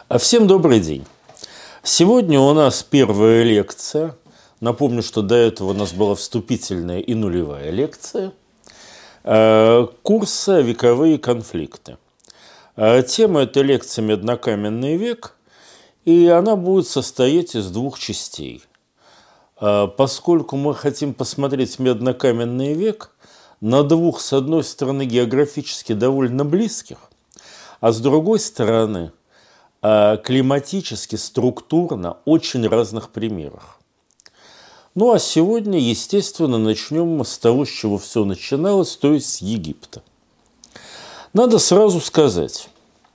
Всем добрый день. Сегодня у нас первая лекция. Напомню, что до этого у нас была вступительная и нулевая лекция курса «Вековые конфликты». Тема этой лекции «Меднокаменный век», и она будет состоять из двух частей. Поскольку мы хотим посмотреть меднокаменный век на двух, с одной стороны, географически довольно близких, а с другой стороны, климатически, структурно очень разных примерах. Ну а сегодня, естественно, начнем мы с того, с чего все начиналось, то есть с Египта. Надо сразу сказать,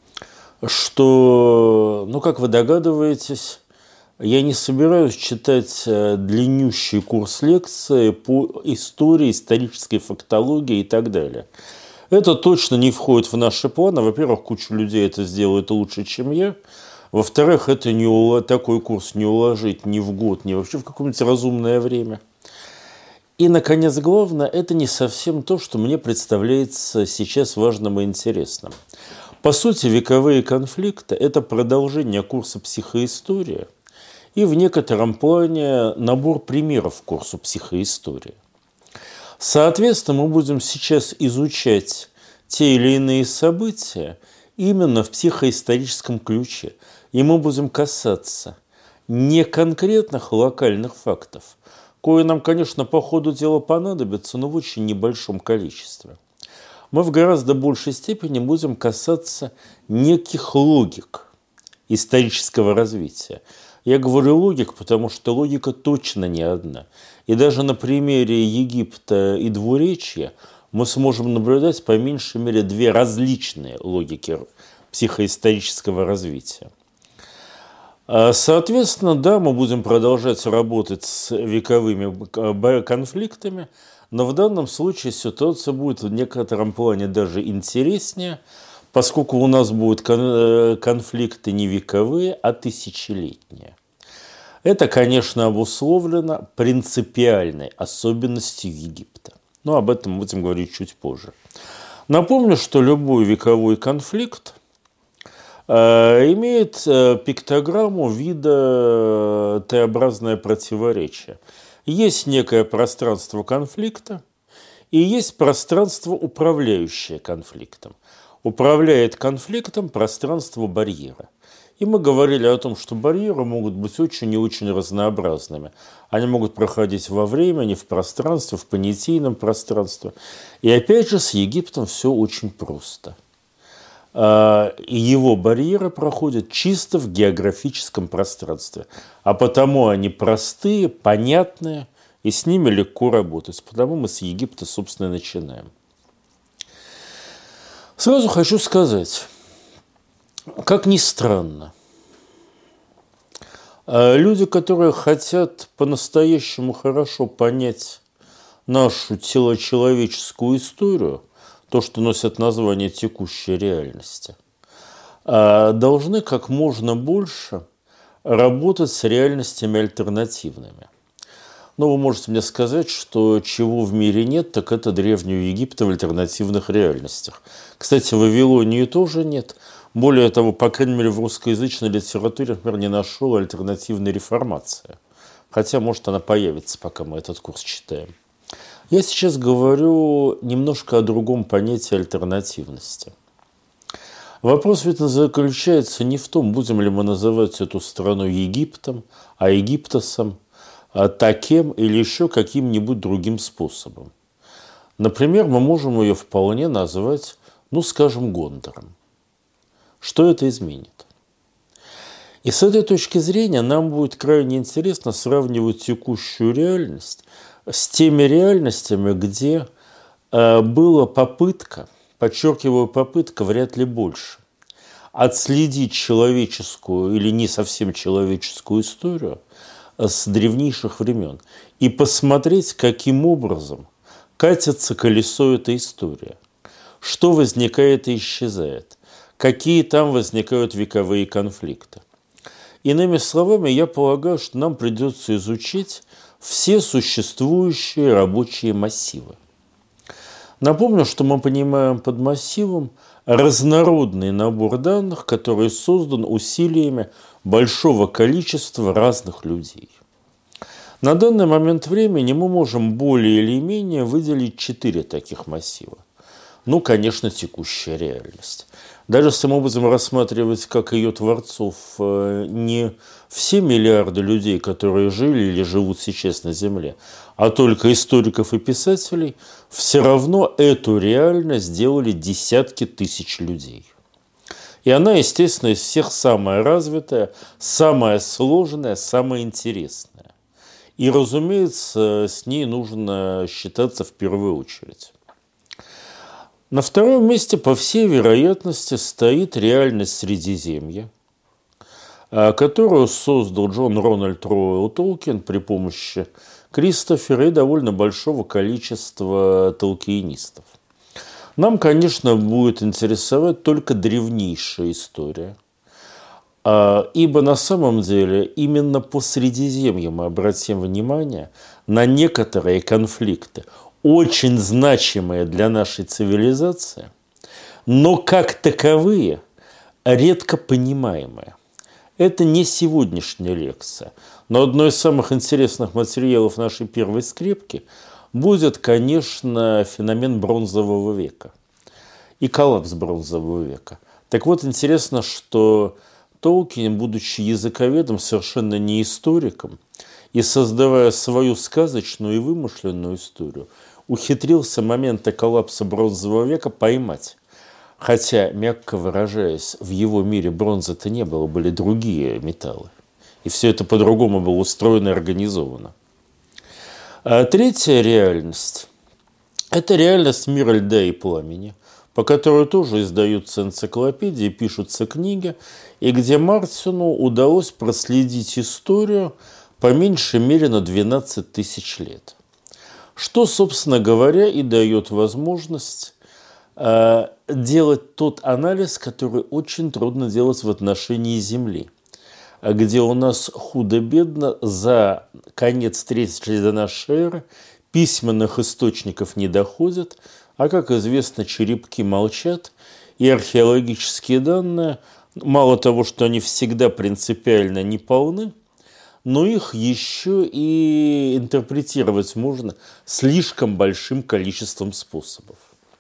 что, как вы догадываетесь, я не собираюсь читать длиннющий курс лекции по истории, исторической фактологии и так далее. Это точно не входит в наши планы. Во-первых, куча людей это сделает лучше, чем я. Во-вторых, это такой курс не уложить ни в год, ни вообще в какое-нибудь разумное время. И, наконец, главное, это не совсем то, что мне представляется сейчас важным и интересным. По сути, вековые конфликты – это продолжение курса «Психоистория» и в некотором плане набор примеров к курсу «Психоистория». Соответственно, мы будем сейчас изучать те или иные события именно в психоисторическом ключе. И мы будем касаться не конкретных локальных фактов, кое нам, конечно, по ходу дела понадобится, но в очень небольшом количестве. Мы в гораздо большей степени будем касаться неких логик исторического развития. Я говорю логик, потому что логика точно не одна. И даже на примере Египта и двуречья мы сможем наблюдать по меньшей мере две различные логики психоисторического развития. Соответственно, да, мы будем продолжать работать с вековыми конфликтами, но в данном случае ситуация будет в некотором плане даже интереснее, поскольку у нас будут конфликты не вековые, а тысячелетние. Это, конечно, обусловлено принципиальной особенностью Египта. Но об этом мы будем говорить чуть позже. Напомню, что любой вековой конфликт имеет пиктограмму вида Т-образное противоречие. Есть некое пространство конфликта и есть пространство, управляющее конфликтом. Управляет конфликтом пространство барьера. И мы говорили о том, что барьеры могут быть очень и очень разнообразными. Они могут проходить во времени, в пространстве, в понятийном пространстве. И опять же с Египтом все очень просто. Его барьеры проходят чисто в географическом пространстве. А потому они простые, понятные, и с ними легко работать. Потому мы с Египта, собственно, и начинаем. Сразу хочу сказать, как ни странно, люди, которые хотят по-настоящему хорошо понять нашу человеческую историю, то, что носит название текущей реальности, должны как можно больше работать с реальностями альтернативными. Но вы можете мне сказать, что чего в мире нет, так это Древнего Египта в альтернативных реальностях. Кстати, в Вавилонии тоже нет. Более того, по крайней мере, в русскоязычной литературе, например, не нашел альтернативной реформации. Хотя, может, она появится, пока мы этот курс читаем. Я сейчас говорю немножко о другом понятии альтернативности. Вопрос ведь заключается не в том, будем ли мы называть эту страну Египтом, а Египтосом, таким или еще каким-нибудь другим способом. Например, мы можем ее вполне назвать, скажем, Гондором. Что это изменит? И с этой точки зрения нам будет крайне интересно сравнивать текущую реальность с теми реальностями, где была попытка, подчеркиваю, попытка вряд ли больше, отследить человеческую или не совсем человеческую историю с древнейших времен и посмотреть, каким образом катится колесо этой истории, что возникает и исчезает, какие там возникают вековые конфликты. Иными словами, я полагаю, что нам придется изучить все существующие рабочие массивы. Напомню, что мы понимаем под массивом разнородный набор данных, который создан усилиями большого количества разных людей. На данный момент времени мы можем более или менее выделить 4 таких массива. Ну, конечно, текущая реальность. Даже если мы будем рассматривать как ее творцов не все миллиарды людей, которые жили или живут сейчас на Земле, а только историков и писателей, все равно эту реальность сделали десятки тысяч людей. И она, естественно, из всех самая развитая, самая сложная, самая интересная. И, разумеется, с ней нужно считаться в первую очередь. На втором месте, по всей вероятности, стоит реальность Средиземья, которую создал Джон Рональд Роуэлл Толкин при помощи Кристофера и довольно большого количества толкиенистов. Нам, конечно, будет интересовать только древнейшая история, ибо на самом деле именно по Средиземью мы обратим внимание на некоторые конфликты, очень значимые для нашей цивилизации, но как таковые редко понимаемые. Это не сегодняшняя лекция, но одно из самых интересных материалов нашей первой скрепки будет, конечно, феномен бронзового века и коллапс бронзового века. Так вот, интересно, что Толкин, будучи языковедом, совершенно не историком, и создавая свою сказочную и вымышленную историю, ухитрился моменты коллапса бронзового века поймать. Хотя, мягко выражаясь, в его мире бронзы-то не было, были другие металлы. И все это по-другому было устроено и организовано. А третья реальность – это реальность мира льда и пламени, по которой тоже издаются энциклопедии, пишутся книги, и где Мартину удалось проследить историю по меньшей мере на 12 тысяч лет. Что, собственно говоря, и дает возможность делать тот анализ, который очень трудно делать в отношении Земли, где у нас худо-бедно за конец 3 до нашей эры письменных источников не доходит, а, как известно, черепки молчат, и археологические данные, мало того, что они всегда принципиально неполны, но их еще и интерпретировать можно слишком большим количеством способов.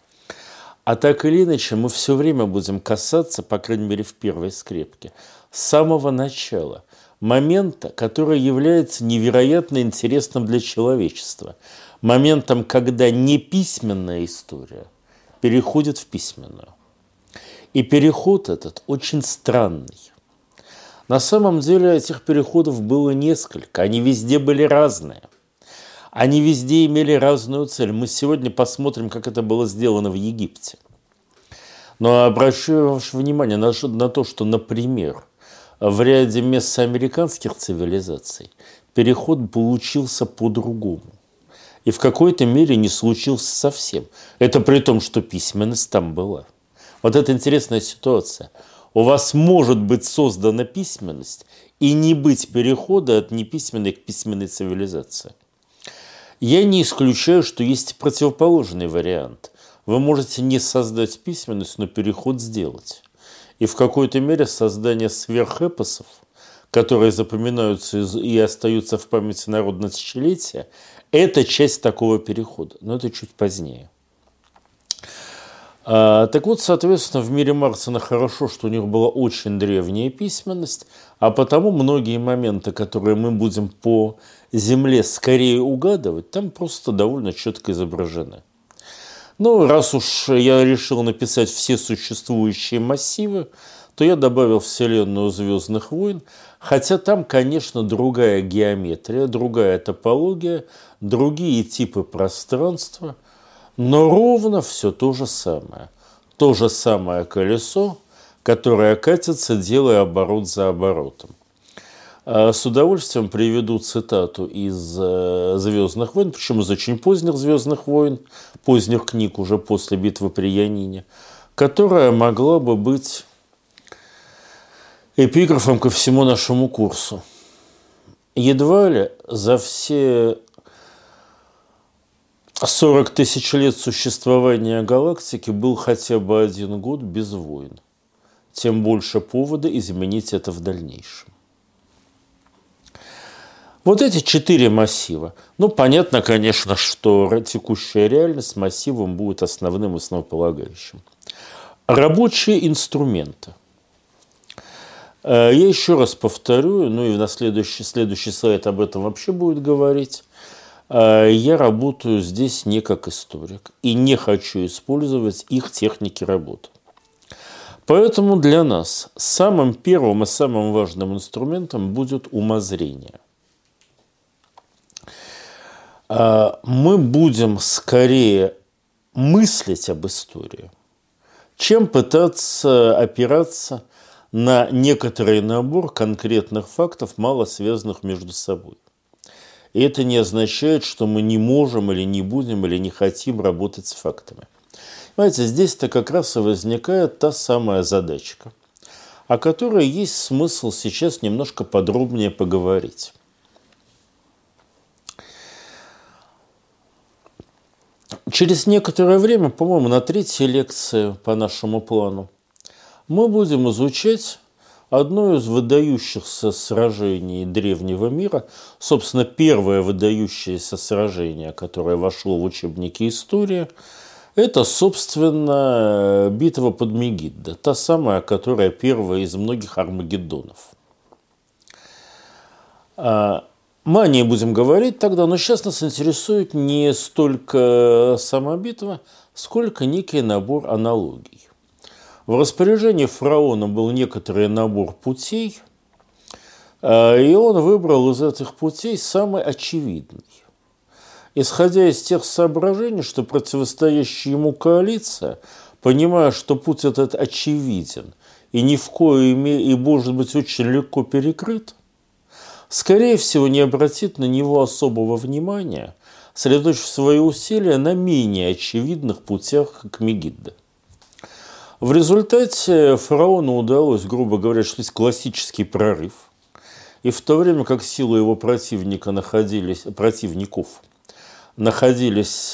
А так или иначе, мы все время будем касаться, по крайней мере в первой скрепке, самого начала, момента, который является невероятно интересным для человечества, моментом, когда неписьменная история переходит в письменную. И переход этот очень странный. На самом деле этих переходов было несколько, они везде были разные. Они везде имели разную цель. Мы сегодня посмотрим, как это было сделано в Египте. Но обращу ваше внимание на то, что, например, в ряде месоамериканских цивилизаций переход получился по-другому. И в какой-то мере не случился совсем. Это при том, что письменность там была. Вот это интересная ситуация. У вас может быть создана письменность и не быть перехода от неписьменной к письменной цивилизации. Я не исключаю, что есть противоположный вариант. Вы можете не создать письменность, но переход сделать. И в какой-то мере создание сверхэпосов, которые запоминаются и остаются в памяти народ на тысячелетия, это часть такого перехода. Но это чуть позднее. Так вот, соответственно, в мире Мартина хорошо, что у них была очень древняя письменность, а потому многие моменты, которые мы будем по Земле скорее угадывать, там просто довольно четко изображены. Ну, раз уж я решил написать все существующие массивы, то я добавил вселенную «Звездных войн», хотя там, конечно, другая геометрия, другая топология, другие типы пространства, но ровно все то же самое. То же самое колесо, которое катится, делая оборот за оборотом. С удовольствием приведу цитату из «Звездных войн», причем из очень поздних «Звездных войн», поздних книг уже после битвы при Янине, которая могла бы быть эпиграфом ко всему нашему курсу. Едва ли за все 40 тысяч лет существования галактики был хотя бы 1 год без войн. Тем больше повода изменить это в дальнейшем. Вот эти 4 массива. Ну, понятно, конечно, что текущая реальность массивом будет основным и основополагающим. Рабочие инструменты. Я еще раз повторю, ну и на следующий слайд об этом вообще будет говорить. Я работаю здесь не как историк и не хочу использовать их техники работы. Поэтому для нас самым первым и самым важным инструментом будет умозрение. Мы будем скорее мыслить об истории, чем пытаться опираться на некоторый набор конкретных фактов, мало связанных между собой. И это не означает, что мы не можем или не будем или не хотим работать с фактами. Понимаете, здесь-то как раз и возникает та самая задачка, о которой есть смысл сейчас немножко подробнее поговорить. Через некоторое время, по-моему, на 3-й лекции по нашему плану, мы будем изучать одно из выдающихся сражений древнего мира, собственно, первое выдающееся сражение, которое вошло в учебники истории, это, собственно, битва под Мегиддо, та самая, которая первая из многих Армагеддонов. Мы о ней будем говорить тогда, но сейчас нас интересует не столько сама битва, сколько некий набор аналогий. В распоряжении фараона был некоторый набор путей, и он выбрал из этих путей самый очевидный. Исходя из тех соображений, что противостоящая ему коалиция, понимая, что путь этот очевиден и ни в коей мере, и может быть очень легко перекрыт, скорее всего, не обратит на него особого внимания, сосредоточив свои усилия на менее очевидных путях к Мегиддо. В результате фараону удалось, грубо говоря, осуществить классический прорыв. И в то время как силы его противников находились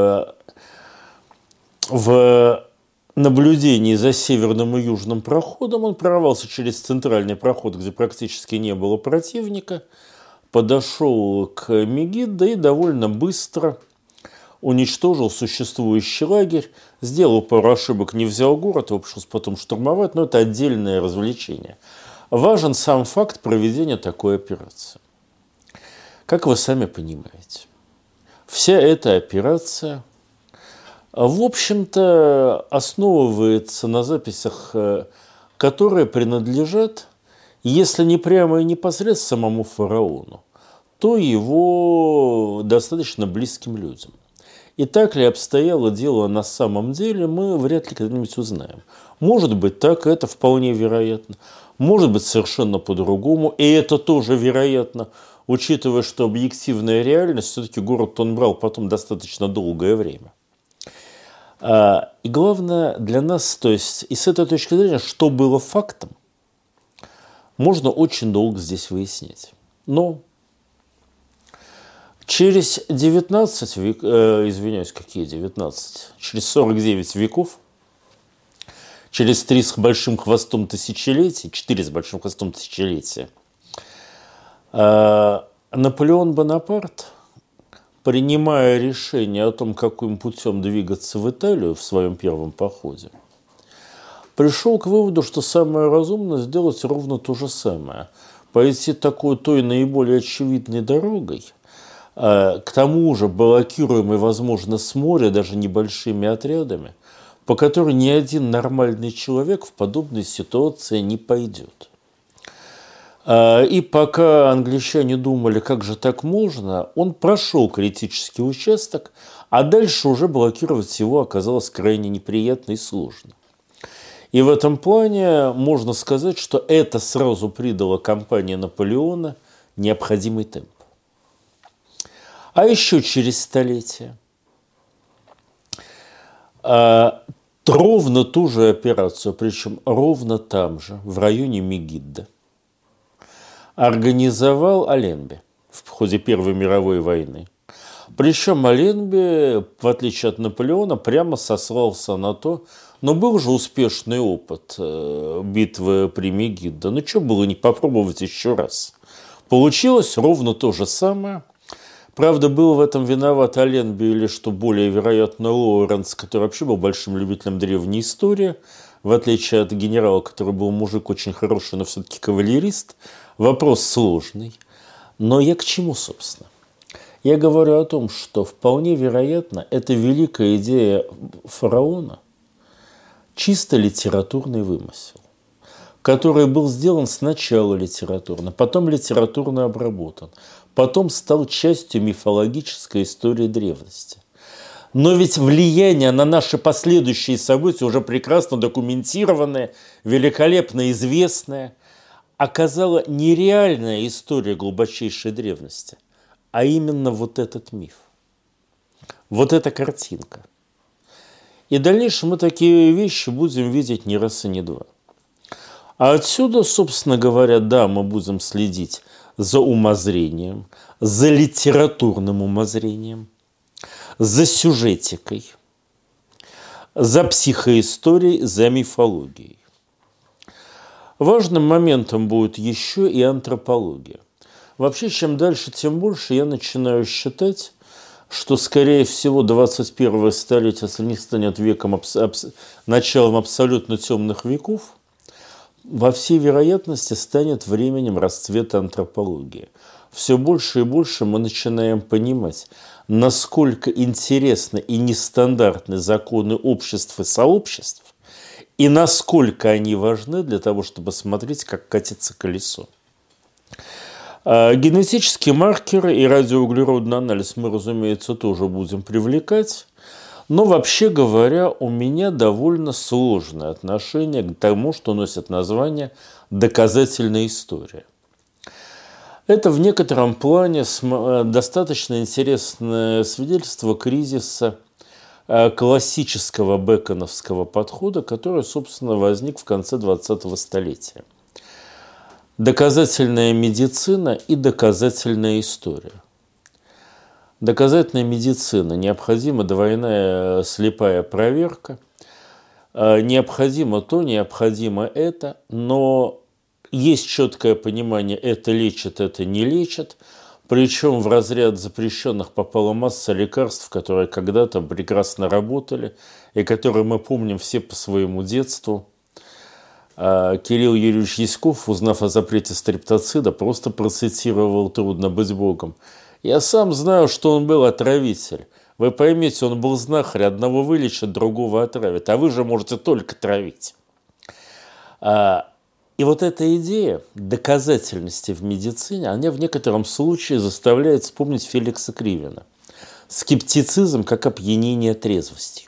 в наблюдении за северным и южным проходом, он прорвался через центральный проход, где практически не было противника, подошел к Мегиддо и довольно быстро уничтожил существующий лагерь, сделал пару ошибок, не взял город, его пришлось потом штурмовать, но это отдельное развлечение. Важен сам факт проведения такой операции. Как вы сами понимаете, вся эта операция, в общем-то, основывается на записях, которые принадлежат, если не прямо и непосредственно самому фараону, то его достаточно близким людям. И так ли обстояло дело на самом деле, мы вряд ли когда-нибудь узнаем. Может быть так, это вполне вероятно. Может быть совершенно по-другому, и это тоже вероятно, учитывая, что объективная реальность, все-таки город он брал потом достаточно долгое время. И главное для нас, то есть и с этой точки зрения, что было фактом, можно очень долго здесь выяснять. Но через 19 веков, извиняюсь, какие 19? Через 49 веков, через 3 с большим хвостом тысячелетий, 4 с большим хвостом тысячелетия, Наполеон Бонапарт, принимая решение о том, каким путем двигаться в Италию в своем первом походе, пришел к выводу, что самое разумное сделать ровно то же самое. Пойти той наиболее очевидной дорогой, к тому же блокируемой, возможно, с моря, даже небольшими отрядами, по которой ни один нормальный человек в подобной ситуации не пойдет. И пока англичане думали, как же так можно, он прошел критический участок, а дальше уже блокировать его оказалось крайне неприятно и сложно. И в этом плане можно сказать, что это сразу придало кампании Наполеона необходимый темп. А еще через столетия ровно ту же операцию, причем ровно там же, в районе Мегиддо, организовал Алленби в ходе Первой мировой войны. Причем Аленби, в отличие от Наполеона, прямо сослался на то, но был же успешный опыт битвы при Мегиддо. Ну, что было не попробовать еще раз? Получилось ровно то же самое. Правда, был в этом виноват Аленби или, что более вероятно, Лоуренс, который вообще был большим любителем древней истории, в отличие от генерала, который был мужик очень хороший, но все-таки кавалерист. Вопрос сложный. Но я к чему, собственно? Я говорю о том, что вполне вероятно, эта великая идея фараона чисто литературный вымысел, который был сделан сначала литературно, потом литературно обработан, потом стал частью мифологической истории древности. Но ведь влияние на наши последующие события, уже прекрасно документированное, великолепно известное, оказала не реальная история глубочайшей древности, а именно вот этот миф, вот эта картинка. И в дальнейшем мы такие вещи будем видеть не раз и не два. А отсюда, собственно говоря, да, мы будем следить за умозрением, за литературным умозрением, за сюжетикой, за психоисторией, за мифологией. Важным моментом будет еще и антропология. Вообще, чем дальше, тем больше я начинаю считать, что, скорее всего, 21 столетие, если не станет веком, началом абсолютно темных веков, во всей вероятности станет временем расцвета антропологии. Все больше и больше мы начинаем понимать, насколько интересны и нестандартны законы обществ и сообществ, и насколько они важны для того, чтобы смотреть, как катится колесо. Генетические маркеры и радиоуглеродный анализ мы, разумеется, тоже будем привлекать. Но, вообще говоря, у меня довольно сложное отношение к тому, что носит название «доказательная история». Это в некотором плане достаточно интересное свидетельство кризиса классического бэконовского подхода, который, собственно, возник в конце 20-го столетия. Доказательная медицина и доказательная история. Доказательная медицина. Необходима двойная слепая проверка. Необходимо то, необходимо это, но есть четкое понимание, это лечит, это не лечит. Причем в разряд запрещенных попала масса лекарств, которые когда-то прекрасно работали и которые мы помним все по своему детству. Кирилл Юрьевич Яськов, узнав о запрете стрептоцида, просто процитировал «Трудно быть Богом». Я сам знаю, что он был отравитель. Вы поймите, он был знахарь, одного вылечит, другого отравит, а вы же можете только травить. И вот эта идея доказательности в медицине, она в некотором случае заставляет вспомнить Феликса Кривина. Скептицизм как опьянение трезвостью.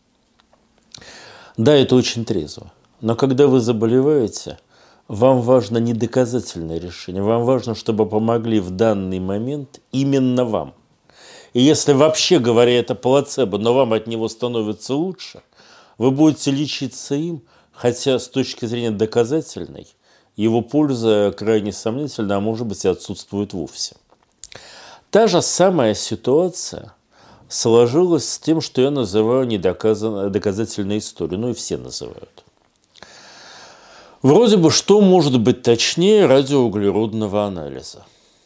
Да, это очень трезво. Но когда вы заболеваете, вам важно не доказательное решение, вам важно, чтобы помогли в данный момент именно вам. И если вообще говоря это плацебо, но вам от него становится лучше, вы будете лечиться им, хотя с точки зрения доказательной его польза крайне сомнительна, а может быть и отсутствует вовсе. Та же самая ситуация сложилась с тем, что я называю доказательной историей, ну и все называют. Вроде бы, что может быть точнее радиоуглеродного анализа?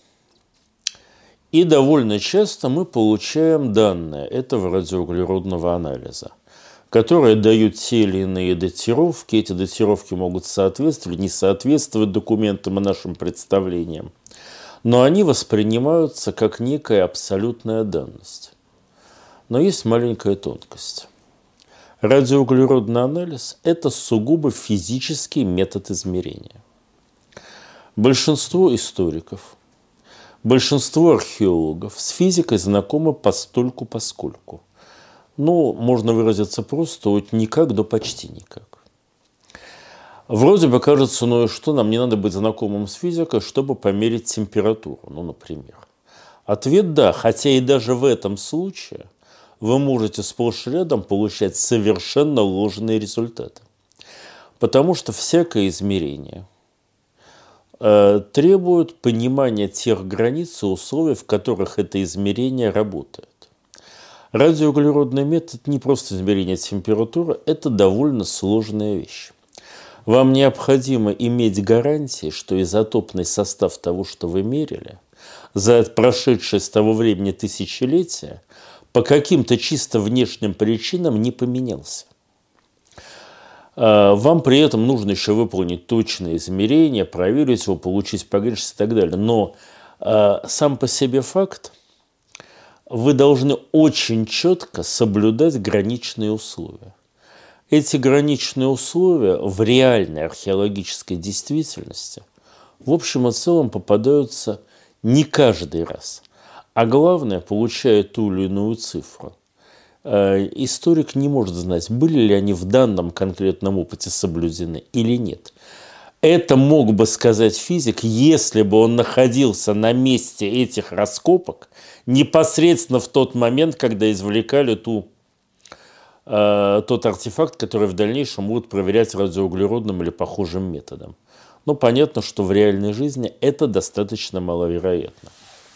И довольно часто мы получаем данные этого радиоуглеродного анализа, которые дают те или иные датировки. Эти датировки могут соответствовать, не соответствовать документам и нашим представлениям, но они воспринимаются как некая абсолютная данность. Но есть маленькая тонкость. Радиоуглеродный анализ – это сугубо физический метод измерения. Большинство историков, большинство археологов с физикой знакомы постольку-поскольку. Ну, можно выразиться просто, от никак до почти никак. Вроде бы кажется, ну и что, нам не надо быть знакомым с физикой, чтобы померить температуру, ну, например. Ответ – да, хотя и даже в этом случае вы можете сплошь и рядом получать совершенно ложные результаты. Потому что всякое измерение требуют понимания тех границ и условий, в которых это измерение работает. Радиоуглеродный метод не просто измерение температуры, это довольно сложная вещь. Вам необходимо иметь гарантии, что изотопный состав того, что вы мерили, за прошедшее с того времени тысячелетия по каким-то чисто внешним причинам не поменялся. Вам при этом нужно еще выполнить точные измерения, проверить его, получить погрешность и так далее. Но сам по себе факт, вы должны очень четко соблюдать граничные условия. Эти граничные условия в реальной археологической действительности в общем и целом попадаются не каждый раз. А главное, получая ту или иную цифру. Историк не может знать, были ли они в данном конкретном опыте соблюдены или нет. Это мог бы сказать физик, если бы он находился на месте этих раскопок непосредственно в тот момент, когда извлекали тот артефакт, который в дальнейшем будут проверять радиоуглеродным или похожим методом. Но понятно, что в реальной жизни это достаточно маловероятно.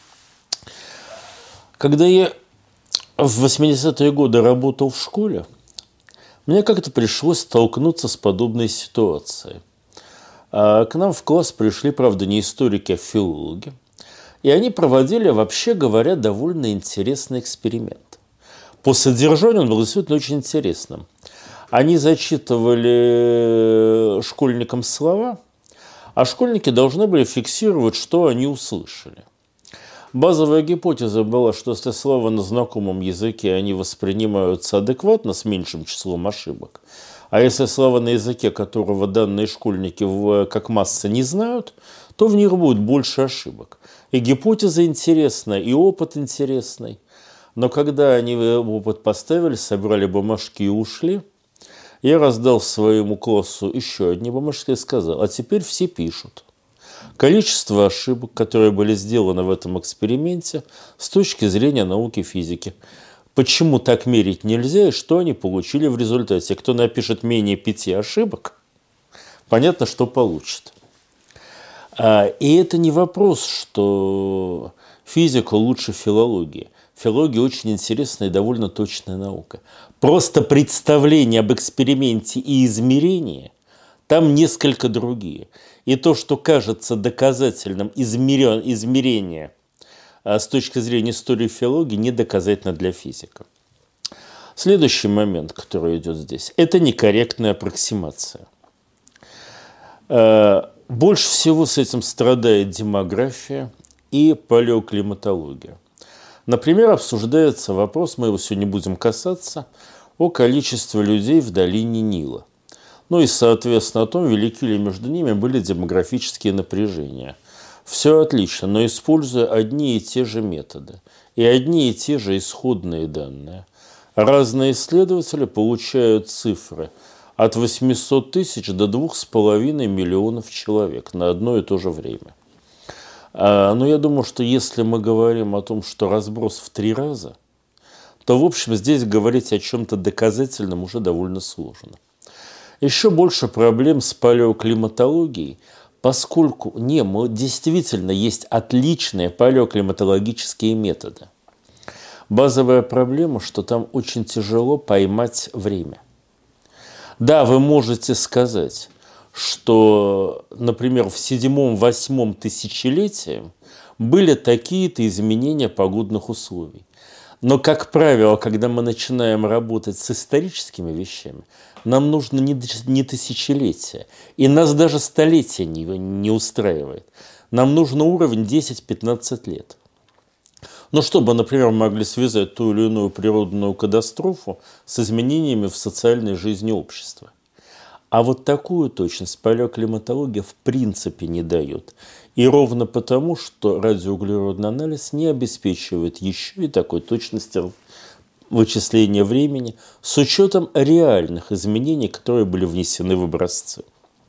Когда я в 80-е годы работал в школе, мне как-то пришлось столкнуться с подобной ситуацией. К нам в класс пришли, правда, не историки, а филологи. И они проводили, вообще говоря, довольно интересный эксперимент. По содержанию он был действительно очень интересным. Они зачитывали школьникам слова, а школьники должны были фиксировать, что они услышали. Базовая гипотеза была, что если слова на знакомом языке, они воспринимаются адекватно с меньшим числом ошибок, а если слова на языке, которого данные школьники как масса не знают, то в них будет больше ошибок. И гипотеза интересная, и опыт интересный. Но когда они опыт поставили, собрали бумажки и ушли, я раздал своему классу еще одни бумажки и сказал: а теперь все пишут количество ошибок, которые были сделаны в этом эксперименте с точки зрения науки физики. Почему так мерить нельзя и что они получили в результате. Кто напишет менее 5 ошибок, понятно, что получит. И это не вопрос, что физика лучше филологии. Филология очень интересная и довольно точная наука. Просто представление об эксперименте и измерении там несколько другие. И то, что кажется доказательным измерение с точки зрения истории филологии, не доказательно для физика. Следующий момент, который идет здесь, это некорректная аппроксимация. Больше всего с этим страдает демография и палеоклиматология. Например, обсуждается вопрос, мы его сегодня будем касаться, о количестве людей в долине Нила. Ну и, соответственно, о том, велики ли между ними были демографические напряжения. Все отлично, но используя одни и те же методы и одни и те же исходные данные. Разные исследователи получают цифры от 800 тысяч до 2,5 миллионов человек на одно и то же время. Но я думаю, что если мы говорим о том, что разброс в 3 раза, то, в общем, здесь говорить о чем-то доказательном уже довольно сложно. Еще больше проблем с палеоклиматологией, поскольку действительно есть отличные палеоклиматологические методы. Базовая проблема, что там очень тяжело поймать время. Да, вы можете сказать, что, например, в 7-8 тысячелетии были такие-то изменения погодных условий. Но, как правило, когда мы начинаем работать с историческими вещами, нам нужно не тысячелетия. И нас даже столетия не устраивает. Нам нужен уровень 10-15 лет. Но чтобы, например, могли связать ту или иную природную катастрофу с изменениями в социальной жизни общества. А вот такую точность палеоклиматология в принципе не дает. И ровно потому, что радиоуглеродный анализ не обеспечивает еще и такой точности вычисления времени с учетом реальных изменений, которые были внесены в образцы.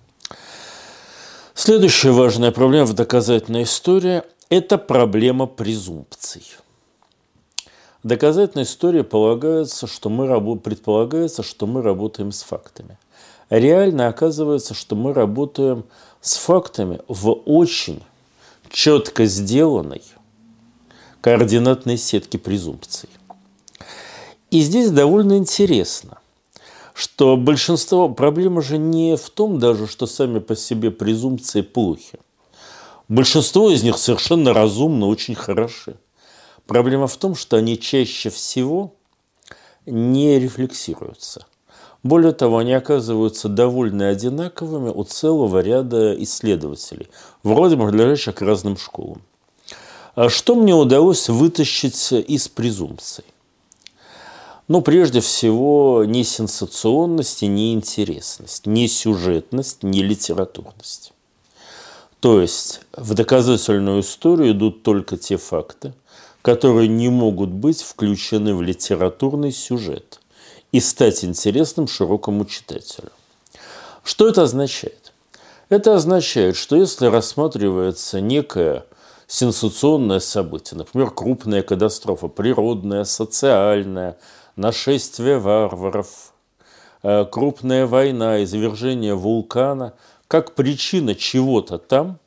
Следующая важная проблема в доказательной истории – это проблема презумпций. В доказательной истории предполагается, что мы работаем с фактами. Реально оказывается, что мы работаем с фактами в очень четко сделанной координатной сетке презумпций. И здесь довольно интересно, что проблема же не в том даже, что сами по себе презумпции плохи. Большинство из них совершенно разумно, очень хороши. Проблема в том, что они чаще всего не рефлексируются. Более того, они оказываются довольно одинаковыми у целого ряда исследователей, вроде бы принадлежащих к разным школам. Что мне удалось вытащить из презумпций? Прежде всего, не сенсационность и не интересность, не сюжетность, не литературность. То есть в доказательную историю идут только те факты, которые не могут быть включены в литературный сюжет и стать интересным широкому читателю. Что это означает? Это означает, что если рассматривается некое сенсационное событие, например, крупная катастрофа, природная, социальная, нашествие варваров, крупная война, извержение вулкана, как причина чего-то там,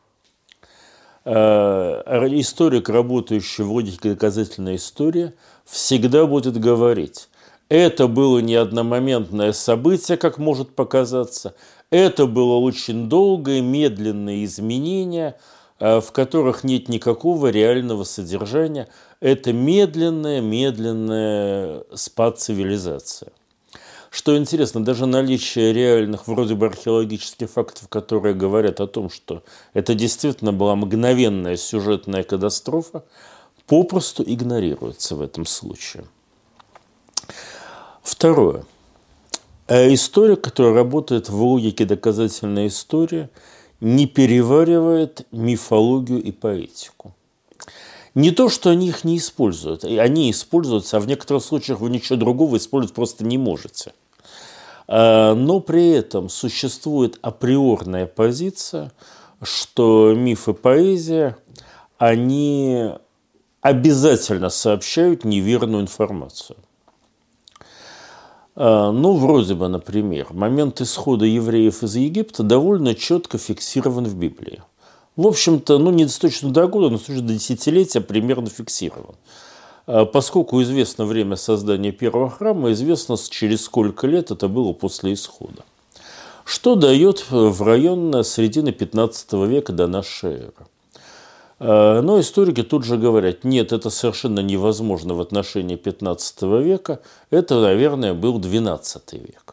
историк, работающий в логике доказательной истории, всегда будет говорить: это было не одномоментное событие, как может показаться, это было очень долгое, медленное изменение, в которых нет никакого реального содержания. Это медленная спад цивилизации. Что интересно, даже наличие реальных, вроде бы археологических фактов, которые говорят о том, что это действительно была мгновенная сюжетная катастрофа, попросту игнорируется в этом случае. Второе. Историк, который работает в логике доказательной истории, не переваривает мифологию и поэтику. Не то, что они их не используют. Они используются, а в некоторых случаях вы ничего другого использовать просто не можете. Но при этом существует априорная позиция, что миф и поэзия, они обязательно сообщают неверную информацию. Вроде бы, например, момент исхода евреев из Египта довольно четко фиксирован в Библии. В общем-то, не точно до года, но точно до десятилетия примерно фиксирован. Поскольку известно время создания первого храма, известно, через сколько лет это было после исхода. Что дает в район середины 15 века до нашей эры. Но историки тут же говорят: нет, это совершенно невозможно в отношении 15 века, это, наверное, был 12 век.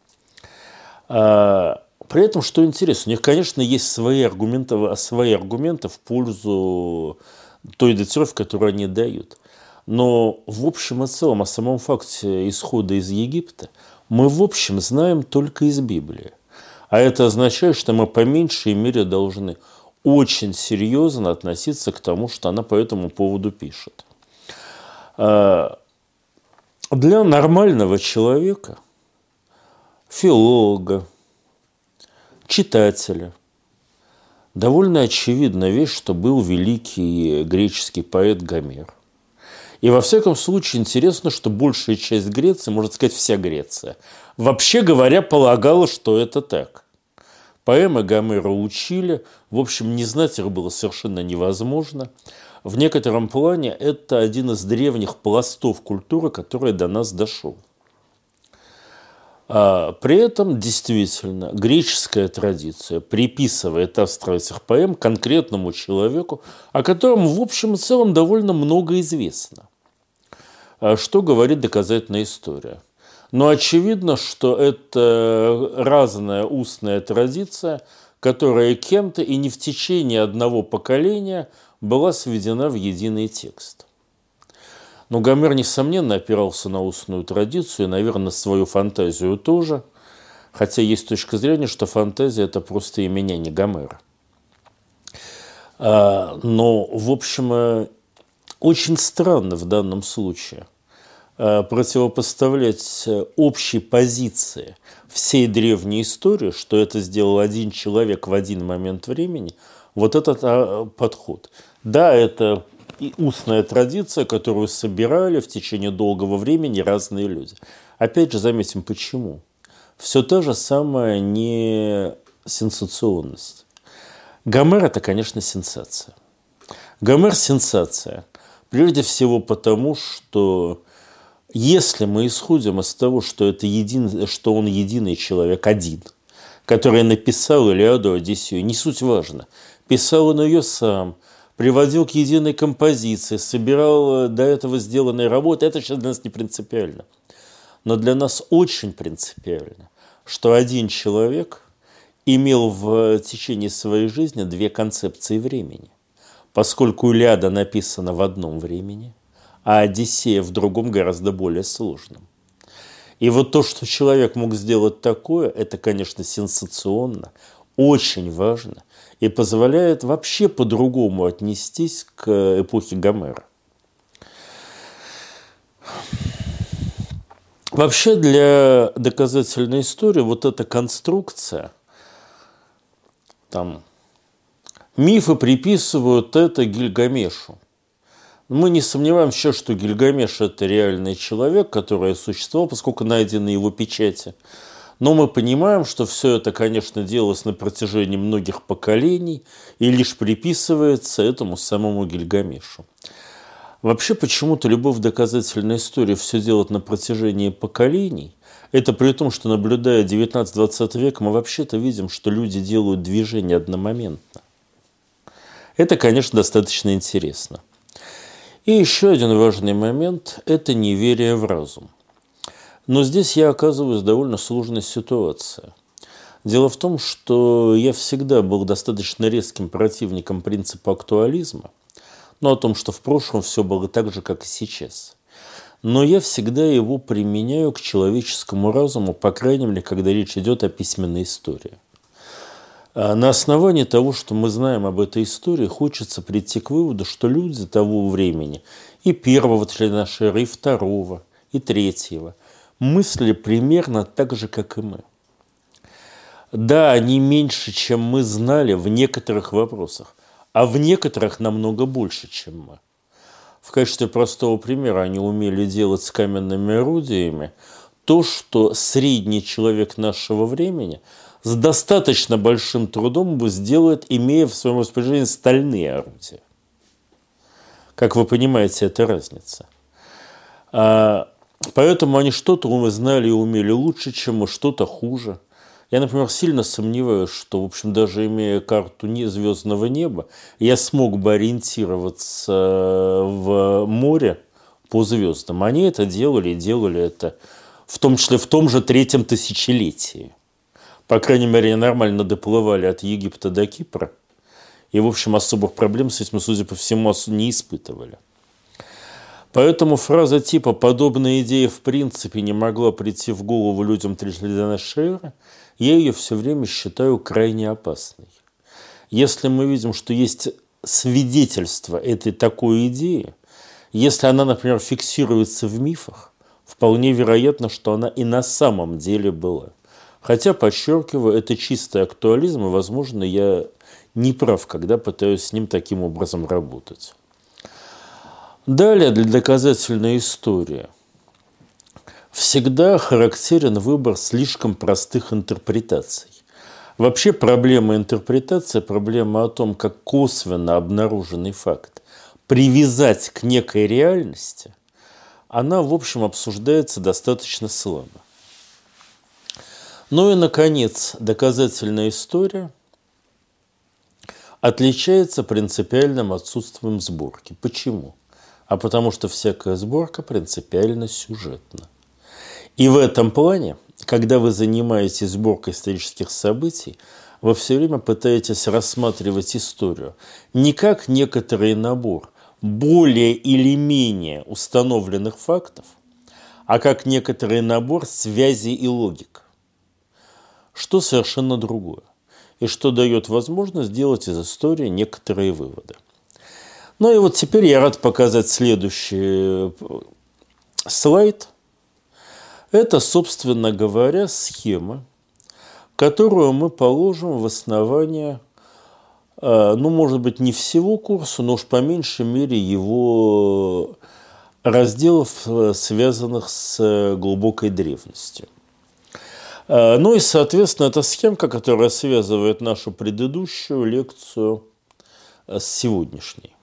При этом, что интересно, у них, конечно, есть свои аргументы в пользу той датировки, которую они дают. Но в общем и целом о самом факте исхода из Египта мы в общем знаем только из Библии. А это означает, что мы по меньшей мере должны очень серьезно относиться к тому, что она по этому поводу пишет. Для нормального человека, филолога, читателя, довольно очевидна вещь, что был великий греческий поэт Гомер. И во всяком случае интересно, что большая часть Греции, можно сказать, вся Греция, вообще говоря, полагала, что это так. Поэмы Гомера учили, в общем, не знать их было совершенно невозможно. В некотором плане это один из древних пластов культуры, который до нас дошел. При этом, действительно, греческая традиция приписывает автора этих поэм конкретному человеку, о котором, в общем и целом, довольно много известно. Что говорит доказательная история? Но очевидно, что это разная устная традиция, которая кем-то и не в течение одного поколения была сведена в единый текст. Но Гомер, несомненно, опирался на устную традицию и, наверное, свою фантазию тоже, хотя есть точка зрения, что фантазия – это просто имя не Гомера. Но, в общем, очень странно в данном случае противопоставлять общей позиции всей древней истории, что это сделал один человек в один момент времени, вот этот подход. Да, это и устная традиция, которую собирали в течение долгого времени разные люди. Опять же, заметим, почему. Все та же самая сенсационность. Гомер – это, конечно, сенсация. Гомер – сенсация. Прежде всего потому, что если мы исходим из того, что он единый человек, один, который написал Илиаду, Одиссею, не суть важно. Писал он ее сам, приводил к единой композиции, собирал до этого сделанные работы. Это сейчас для нас не принципиально. Но для нас очень принципиально, что один человек имел в течение своей жизни две концепции времени. Поскольку Илиада написана в одном времени, а Одиссея в другом, гораздо более сложном. И вот то, что человек мог сделать такое, это, конечно, сенсационно, очень важно и позволяет вообще по-другому отнестись к эпохе Гомера. Вообще для доказательной истории вот эта конструкция, там, мифы приписывают это Гильгамешу. Мы не сомневаемся, что Гильгамеш – это реальный человек, который существовал, поскольку найдены его печати. Но мы понимаем, что все это, конечно, делалось на протяжении многих поколений и лишь приписывается этому самому Гильгамешу. Вообще, почему-то любовь к доказательной истории все делать на протяжении поколений. Это при том, что, наблюдая 19-20 век, мы вообще-то видим, что люди делают движение одномоментно. Это, конечно, достаточно интересно. И еще один важный момент – это неверие в разум. Но здесь я оказываюсь в довольно сложной ситуации. Дело в том, что я всегда был достаточно резким противником принципа актуализма, но о том, что в прошлом все было так же, как и сейчас. Но я всегда его применяю к человеческому разуму, по крайней мере, когда речь идет о письменной истории. На основании того, что мы знаем об этой истории, хочется прийти к выводу, что люди того времени, и первого члена Шера, и второго, и третьего, мыслили примерно так же, как и мы. Да, они меньше, чем мы знали в некоторых вопросах, а в некоторых намного больше, чем мы. В качестве простого примера они умели делать с каменными орудиями то, что средний человек нашего времени с достаточно большим трудом бы сделает, имея в своем распоряжении стальные орудия. Как вы понимаете, это разница. Поэтому они что-то знали и умели лучше, чем мы, что-то хуже. Я, например, сильно сомневаюсь, что, в общем, даже имея карту звездного неба, я смог бы ориентироваться в море по звездам. Они это делали, и делали это в том числе в том же третьем тысячелетии. По крайней мере, нормально доплывали от Египта до Кипра. И, в общем, особых проблем с этим, судя по всему, не испытывали. Поэтому фраза типа «подобная идея в принципе не могла прийти в голову людям 3 члена Шера», я ее все время считаю крайне опасной. Если мы видим, что есть свидетельство этой такой идеи, если она, например, фиксируется в мифах, вполне вероятно, что она и на самом деле была. Хотя, подчеркиваю, это чистый актуализм, и, возможно, я не прав, когда пытаюсь с ним таким образом работать. Далее, для доказательной истории всегда характерен выбор слишком простых интерпретаций. Вообще проблема интерпретации – проблема о том, как косвенно обнаруженный факт привязать к некой реальности, она, в общем, обсуждается достаточно слабо. Ну и, наконец, доказательная история отличается принципиальным отсутствием сборки. Почему? А потому что всякая сборка принципиально сюжетна. И в этом плане, когда вы занимаетесь сборкой исторических событий, вы все время пытаетесь рассматривать историю не как некоторый набор более или менее установленных фактов, а как некоторый набор связей и логик. Что совершенно другое. И что дает возможность сделать из истории некоторые выводы. Ну и вот теперь я рад показать следующий слайд. Это, собственно говоря, схема, которую мы положим в основание, ну, может быть, не всего курса, но уж по меньшей мере его разделов, связанных с глубокой древностью. Ну и, соответственно, это схемка, которая связывает нашу предыдущую лекцию с сегодняшней.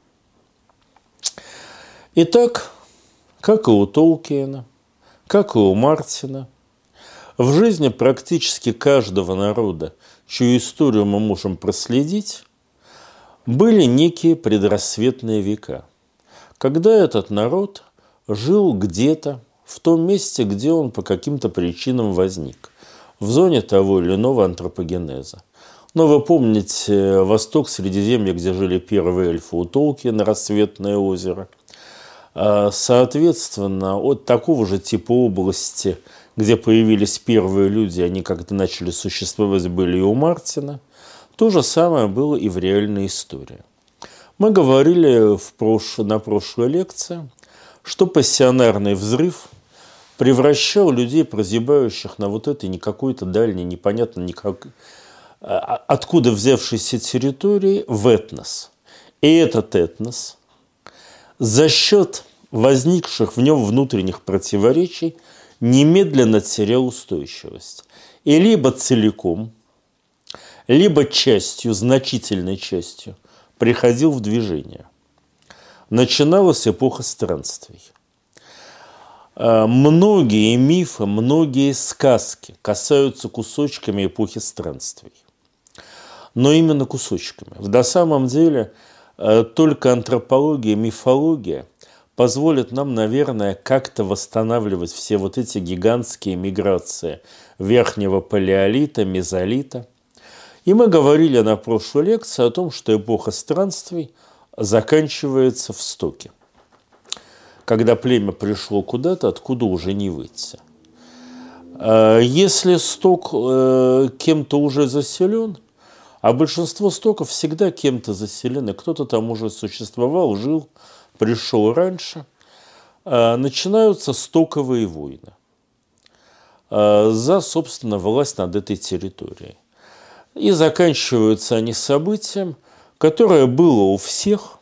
Итак, как и у Толкиена, как и у Мартина, в жизни практически каждого народа, чью историю мы можем проследить, были некие предрассветные века, когда этот народ жил где-то в том месте, где он по каким-то причинам возник, в зоне того или иного антропогенеза. Но вы помните Восток Средиземья, где жили первые эльфы у Толкиена, Рассветное озеро. Соответственно, от такого же типа области, где появились первые люди, они как-то начали существовать, были и у Мартина. То же самое было и в реальной истории. Мы говорили на прошлой лекции, что пассионарный взрыв превращал людей, прозябающих на вот этой не какой-то дальней, непонятно откуда взявшейся территории, в этнос. И этот этнос за счет возникших в нем внутренних противоречий немедленно терял устойчивость. И либо целиком, либо частью, значительной частью, приходил в движение. Начиналась эпоха странствий. Многие мифы, многие сказки касаются кусочками эпохи странствий. Но именно кусочками. На самом деле, только антропология, мифология позволят нам, наверное, как-то восстанавливать все вот эти гигантские миграции верхнего палеолита, мезолита. И мы говорили на прошлой лекции о том, что эпоха странствий заканчивается в стоке, когда племя пришло куда-то, откуда уже не выйти. Если сток кем-то уже заселен, а большинство стоков всегда кем-то заселены, кто-то там уже существовал, жил, пришел раньше, начинаются стоковые войны за, собственно, власть над этой территорией. И заканчиваются они событием, которое было у всех,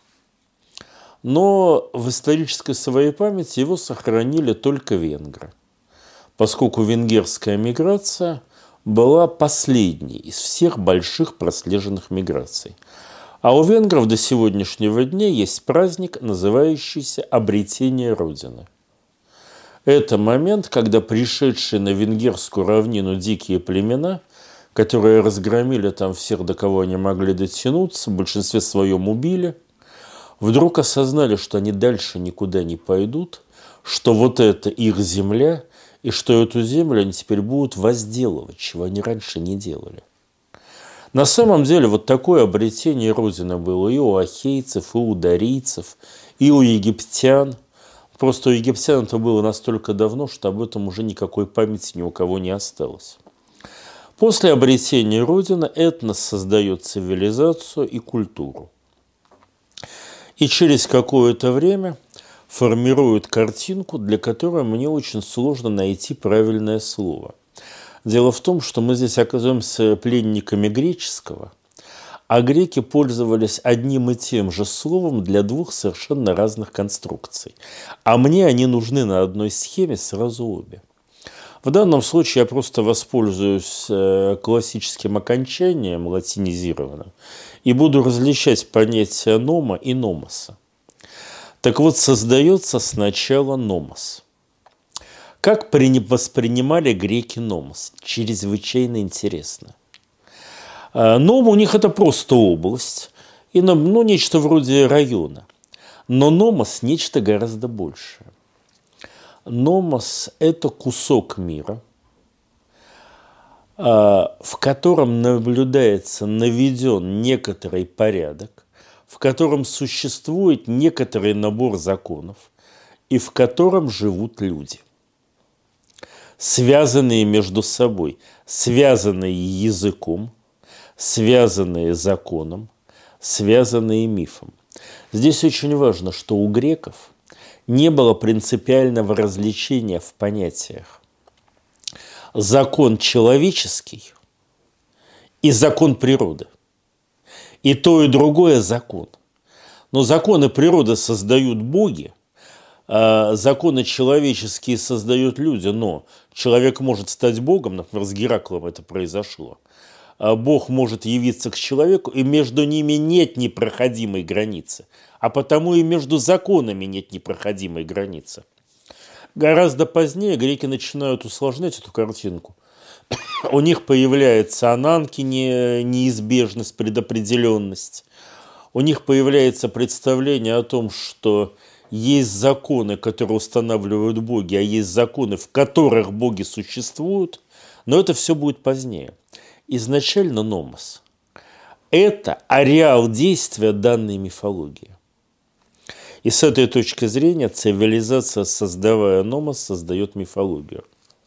но в исторической своей памяти его сохранили только венгры, поскольку венгерская миграция была последней из всех больших прослеженных миграций. А у венгров до сегодняшнего дня есть праздник, называющийся «Обретение Родины». Это момент, когда пришедшие на венгерскую равнину дикие племена, которые разгромили там всех, до кого они могли дотянуться, в большинстве своем убили, вдруг осознали, что они дальше никуда не пойдут, что вот это их земля, и что эту землю они теперь будут возделывать, чего они раньше не делали. На самом деле вот такое обретение Родины было и у ахейцев, и у дарийцев, и у египтян. Просто у египтян это было настолько давно, что об этом уже никакой памяти ни у кого не осталось. После обретения Родины этнос создает цивилизацию и культуру. И через какое-то время формирует картинку, для которой мне очень сложно найти правильное слово. Дело в том, что мы здесь оказываемся пленниками греческого, а греки пользовались одним и тем же словом для двух совершенно разных конструкций. А мне они нужны на одной схеме сразу обе. В данном случае я просто воспользуюсь классическим окончанием латинизированным и буду различать понятия нома и номоса. Так вот, создается сначала номос. Как воспринимали греки номос? Чрезвычайно интересно. Ном у них это просто область, и, нечто вроде района. Но номос – нечто гораздо большее. Номос – это кусок мира, в котором наведен некоторый порядок, в котором существует некоторый набор законов и в котором живут люди, связанные между собой, связанные языком, связанные законом, связанные мифом. Здесь очень важно, что у греков не было принципиального различения в понятиях. Закон человеческий и закон природы. И то, и другое закон. Но законы природы создают боги, законы человеческие создают люди, но человек может стать Богом, например, с Гераклом это произошло. Бог может явиться к человеку, и между ними нет непроходимой границы. А потому и между законами нет непроходимой границы. Гораздо позднее греки начинают усложнять эту картинку. У них появляется ананки, неизбежность, предопределенность. У них появляется представление о том, что есть законы, которые устанавливают боги, а есть законы, в которых боги существуют. Но это все будет позднее. Изначально номос – это ареал действия данной мифологии. И с этой точки зрения цивилизация, создавая номос, создает мифологию.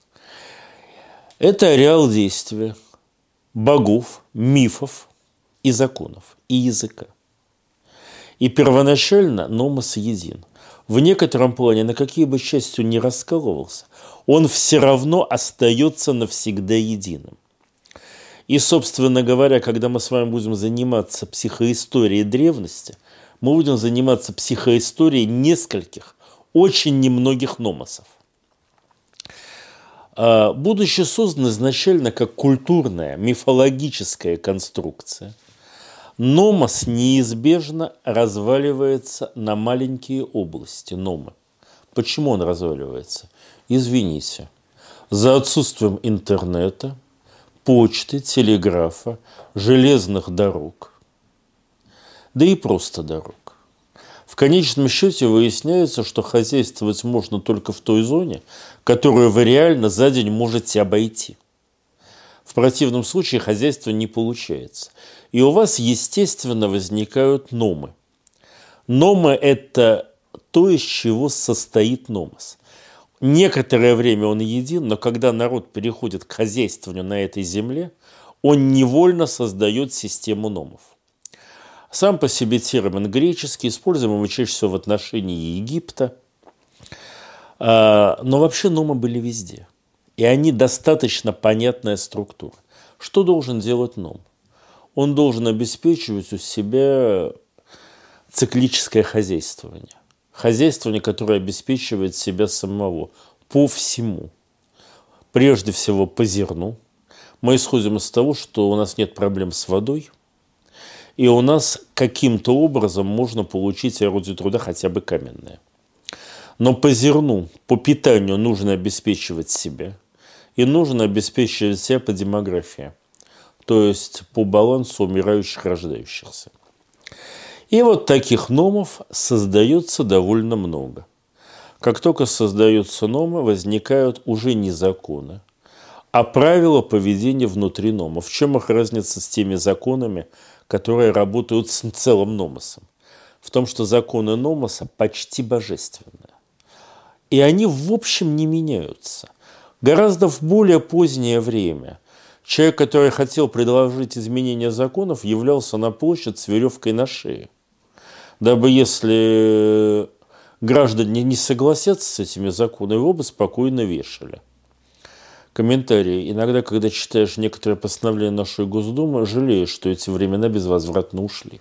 Это ареал действия богов, мифов и законов, и языка. И первоначально номос един. В некотором плане, на какие бы части он ни раскалывался, он все равно остается навсегда единым. И, собственно говоря, когда мы с вами будем заниматься психоисторией древности, мы будем заниматься психоисторией нескольких, очень немногих номосов. Будучи создан изначально как культурная, мифологическая конструкция, номос неизбежно разваливается на маленькие области, номы. Почему он разваливается? Извините, за отсутствием интернета, почты, телеграфа, железных дорог, да и просто дорог. В конечном счете выясняется, что хозяйствовать можно только в той зоне, которую вы реально за день можете обойти. В противном случае хозяйство не получается. И у вас, естественно, возникают номы. Номы – это то, из чего состоит номос. Некоторое время он един, но когда народ переходит к хозяйствованию на этой земле, он невольно создает систему номов. Сам по себе термин греческий, используемый чаще всего в отношении Египта. Но вообще номы были везде. И они достаточно понятная структура. Что должен делать ном? Он должен обеспечивать у себя циклическое хозяйствование. Хозяйствование, которое обеспечивает себя самого по всему. Прежде всего по зерну. Мы исходим из того, что у нас нет проблем с водой. И у нас каким-то образом можно получить орудие труда хотя бы каменное. Но по зерну, по питанию нужно обеспечивать себя. И нужно обеспечивать себя по демографии. То есть по балансу умирающих, рождающихся. И вот таких номов создается довольно много. Как только создаются номы, возникают уже не законы, а правила поведения внутри нома. В чем их разница с теми законами, которые работают с целым номосом? В том, что законы номоса почти божественные. И они, в общем, не меняются. Гораздо в более позднее время человек, который хотел предложить изменение законов, являлся на площадь с веревкой на шее. Дабы, если граждане не согласятся с этими законами, его бы спокойно вешали. Комментарий. Иногда, когда читаешь некоторые постановления нашей Госдумы, жалеешь, что эти времена безвозвратно ушли.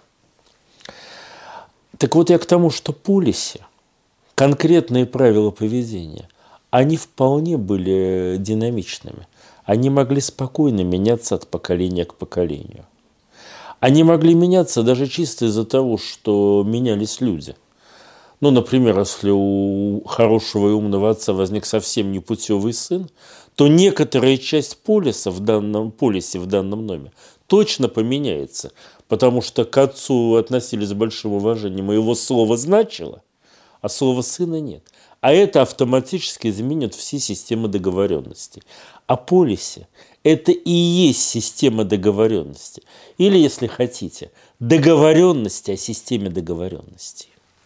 Так вот я к тому, что полисе конкретные правила поведения, они вполне были динамичными. Они могли спокойно меняться от поколения к поколению. Они могли меняться даже чисто из-за того, что менялись люди. Ну, например, если у хорошего и умного отца возник совсем непутевый сын, то некоторая часть полисе в данном номе точно поменяется, потому что к отцу относились с большим уважением, и его слово значило, а слова сына нет. А это автоматически изменит все системы договоренностей. А полисе – это и есть система договоренности. Или, если хотите, договоренности о системе договоренностей.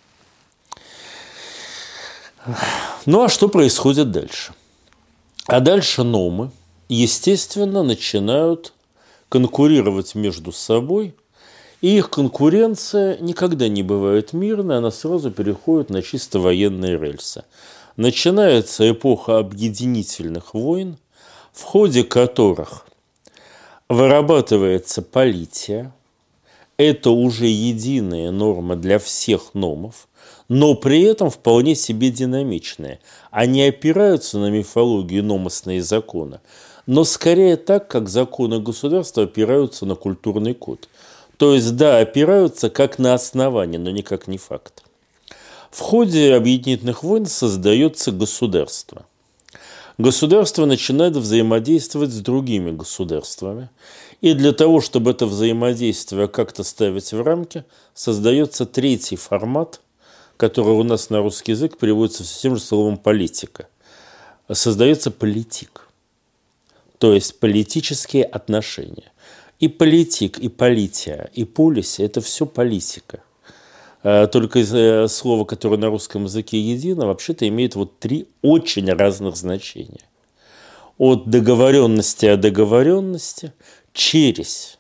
Ну, а что происходит дальше? А дальше номы, естественно, начинают конкурировать между собой, и их конкуренция никогда не бывает мирной, она сразу переходит на чисто военные рельсы. Начинается эпоха объединительных войн, в ходе которых вырабатывается полития, это уже единая норма для всех номов, но при этом вполне себе динамичная. Они опираются на мифологию и номосные законы, но скорее так, как законы государства опираются на культурный код. То есть, да, опираются как на основание, но никак не факт. В ходе объединительных войн создается государство. Государство начинает взаимодействовать с другими государствами. И для того, чтобы это взаимодействие как-то ставить в рамки, создается третий формат, который у нас на русский язык переводится с тем же словом «политика». Создается политик, то есть политические отношения. И политик, и полития, и полис – это все политика. Только слово, которое на русском языке едино, вообще-то имеет вот три очень разных значения. От договоренности о договоренности через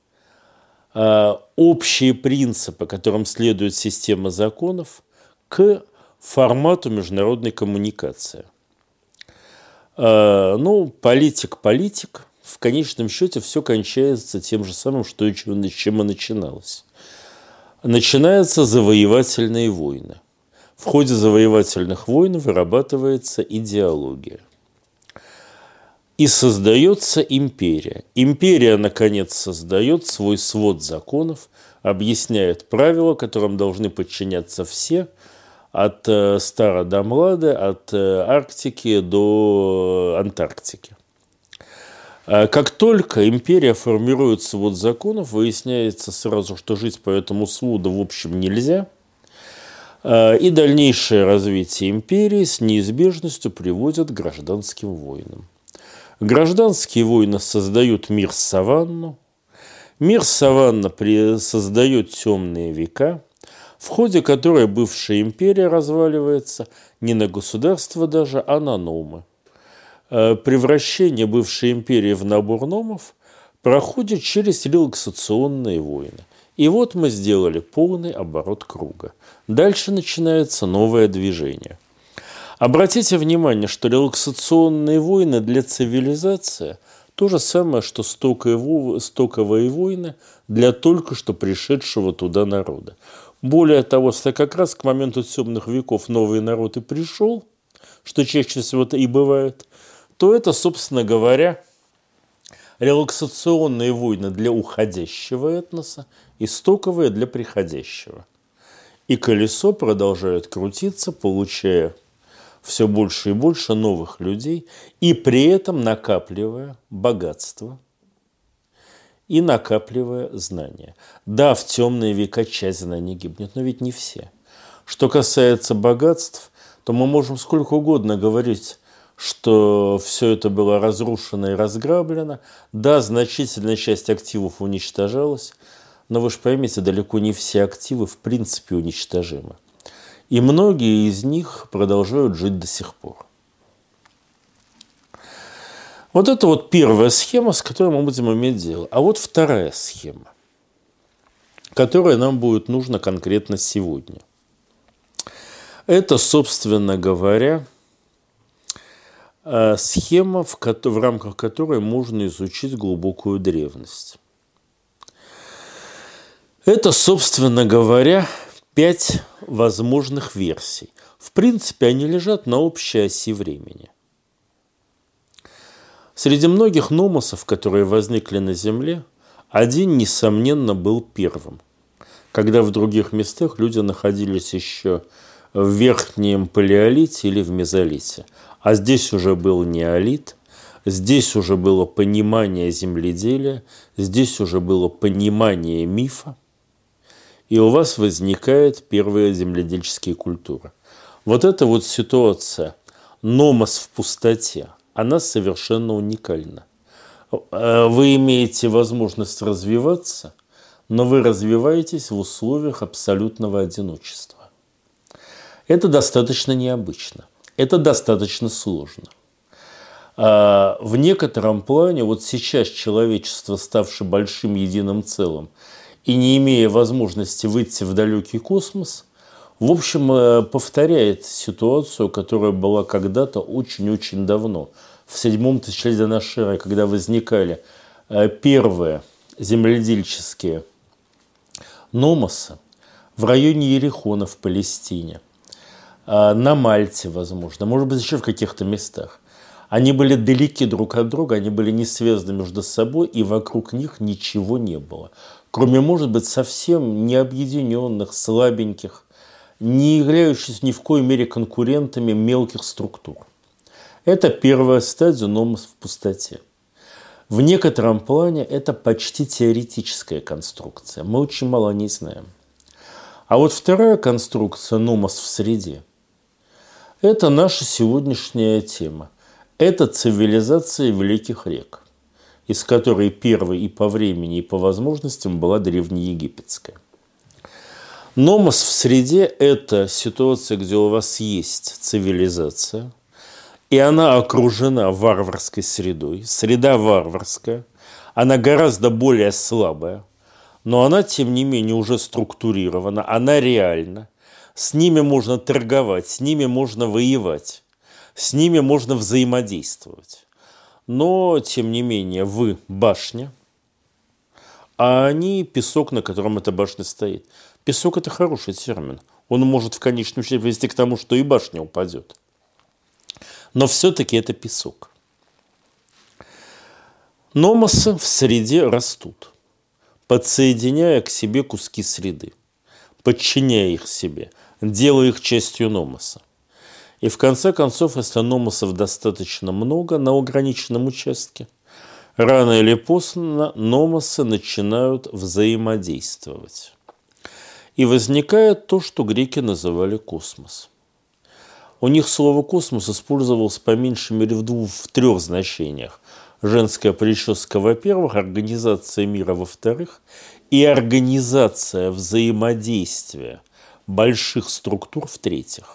общие принципы, которым следует система законов, к формату международной коммуникации. Политик, в конечном счете все кончается тем же самым, с чем и начиналось. Начинаются завоевательные войны. В ходе завоевательных войн вырабатывается идеология. И создается империя. Империя, наконец, создает свой свод законов, объясняет правила, которым должны подчиняться все, от стара до млада, от Арктики до Антарктики. Как только империя формирует свод законов, выясняется сразу, что жить по этому своду в общем нельзя. И дальнейшее развитие империи с неизбежностью приводит к гражданским войнам. Гражданские войны создают мир-саванну. Мир-саванна создает темные века, в ходе которой бывшая империя разваливается не на государство даже, а на номы. Превращение бывшей империи в набор номов проходит через релаксационные войны. И вот мы сделали полный оборот круга. Дальше начинается новое движение. Обратите внимание, что релаксационные войны для цивилизации – то же самое, что стоковые войны для только что пришедшего туда народа. Более того, если как раз к моменту темных веков новый народ и пришел, что чаще всего и бывает, то это, собственно говоря, релаксационные войны для уходящего этноса и стоковые для приходящего. И колесо продолжает крутиться, получая все больше и больше новых людей, и при этом накапливая богатство и накапливая знания. Да, в темные века часть знаний гибнет, но ведь не все. Что касается богатств, то мы можем сколько угодно говорить, что все это было разрушено и разграблено. Да, значительная часть активов уничтожалась, но вы же поймите, далеко не все активы в принципе уничтожимы. И многие из них продолжают жить до сих пор. Вот это вот первая схема, с которой мы будем иметь дело. А вот вторая схема, которая нам будет нужна конкретно сегодня. Это, собственно говоря, схема, в рамках которой можно изучить глубокую древность. Это, собственно говоря, 5 возможных версий. В принципе, они лежат на общей оси времени. Среди многих номосов, которые возникли на Земле, один, несомненно, был первым. Когда в других местах люди находились еще в верхнем палеолите или в мезолите. А здесь уже был неолит, здесь уже было понимание земледелия, здесь уже было понимание мифа. И у вас возникает первая земледельческая культура. Вот эта вот ситуация, номос в пустоте, она совершенно уникальна. Вы имеете возможность развиваться, но вы развиваетесь в условиях абсолютного одиночества. Это достаточно необычно, это достаточно сложно. В некотором плане, вот сейчас человечество, ставшее большим единым целым, и не имея возможности выйти в далекий космос, в общем, повторяет ситуацию, которая была когда-то очень-очень давно, в 7-м тысячелетии до нашей эры, когда возникали первые земледельческие Номосы в районе Иерихона в Палестине, на Мальте, возможно, может быть, еще в каких-то местах. Они были далеки друг от друга, они были не связаны между собой, и вокруг них ничего не было. Кроме, может быть, совсем не объединенных, слабеньких, не являющихся ни в коей мере конкурентами мелких структур. Это первая стадия номос в пустоте. В некотором плане это почти теоретическая конструкция. Мы очень мало о ней знаем. А вот вторая конструкция номос в среде – это наша сегодняшняя тема. Это цивилизация великих рек, из которой первой и по времени, и по возможностям была древнеегипетская. Номос в среде – это ситуация, где у вас есть цивилизация, и она окружена варварской средой. Среда варварская, она гораздо более слабая, но она, тем не менее, уже структурирована, она реальна. С ними можно торговать, с ними можно воевать, с ними можно взаимодействовать. Но, тем не менее, вы башня, а они песок, на котором эта башня стоит. Песок – это хороший термин. Он может в конечном счете привести к тому, что и башня упадет. Но все-таки это песок. Номосы в среде растут, подсоединяя к себе куски среды, подчиняя их себе, делая их частью номоса. И в конце концов, если номосов достаточно много на ограниченном участке, рано или поздно номосы начинают взаимодействовать. И возникает то, что греки называли космос. У них слово «космос» использовалось по меньшей мере в трех значениях. Женская прическа, во-первых, организация мира, во-вторых, и организация взаимодействия больших структур, в-третьих.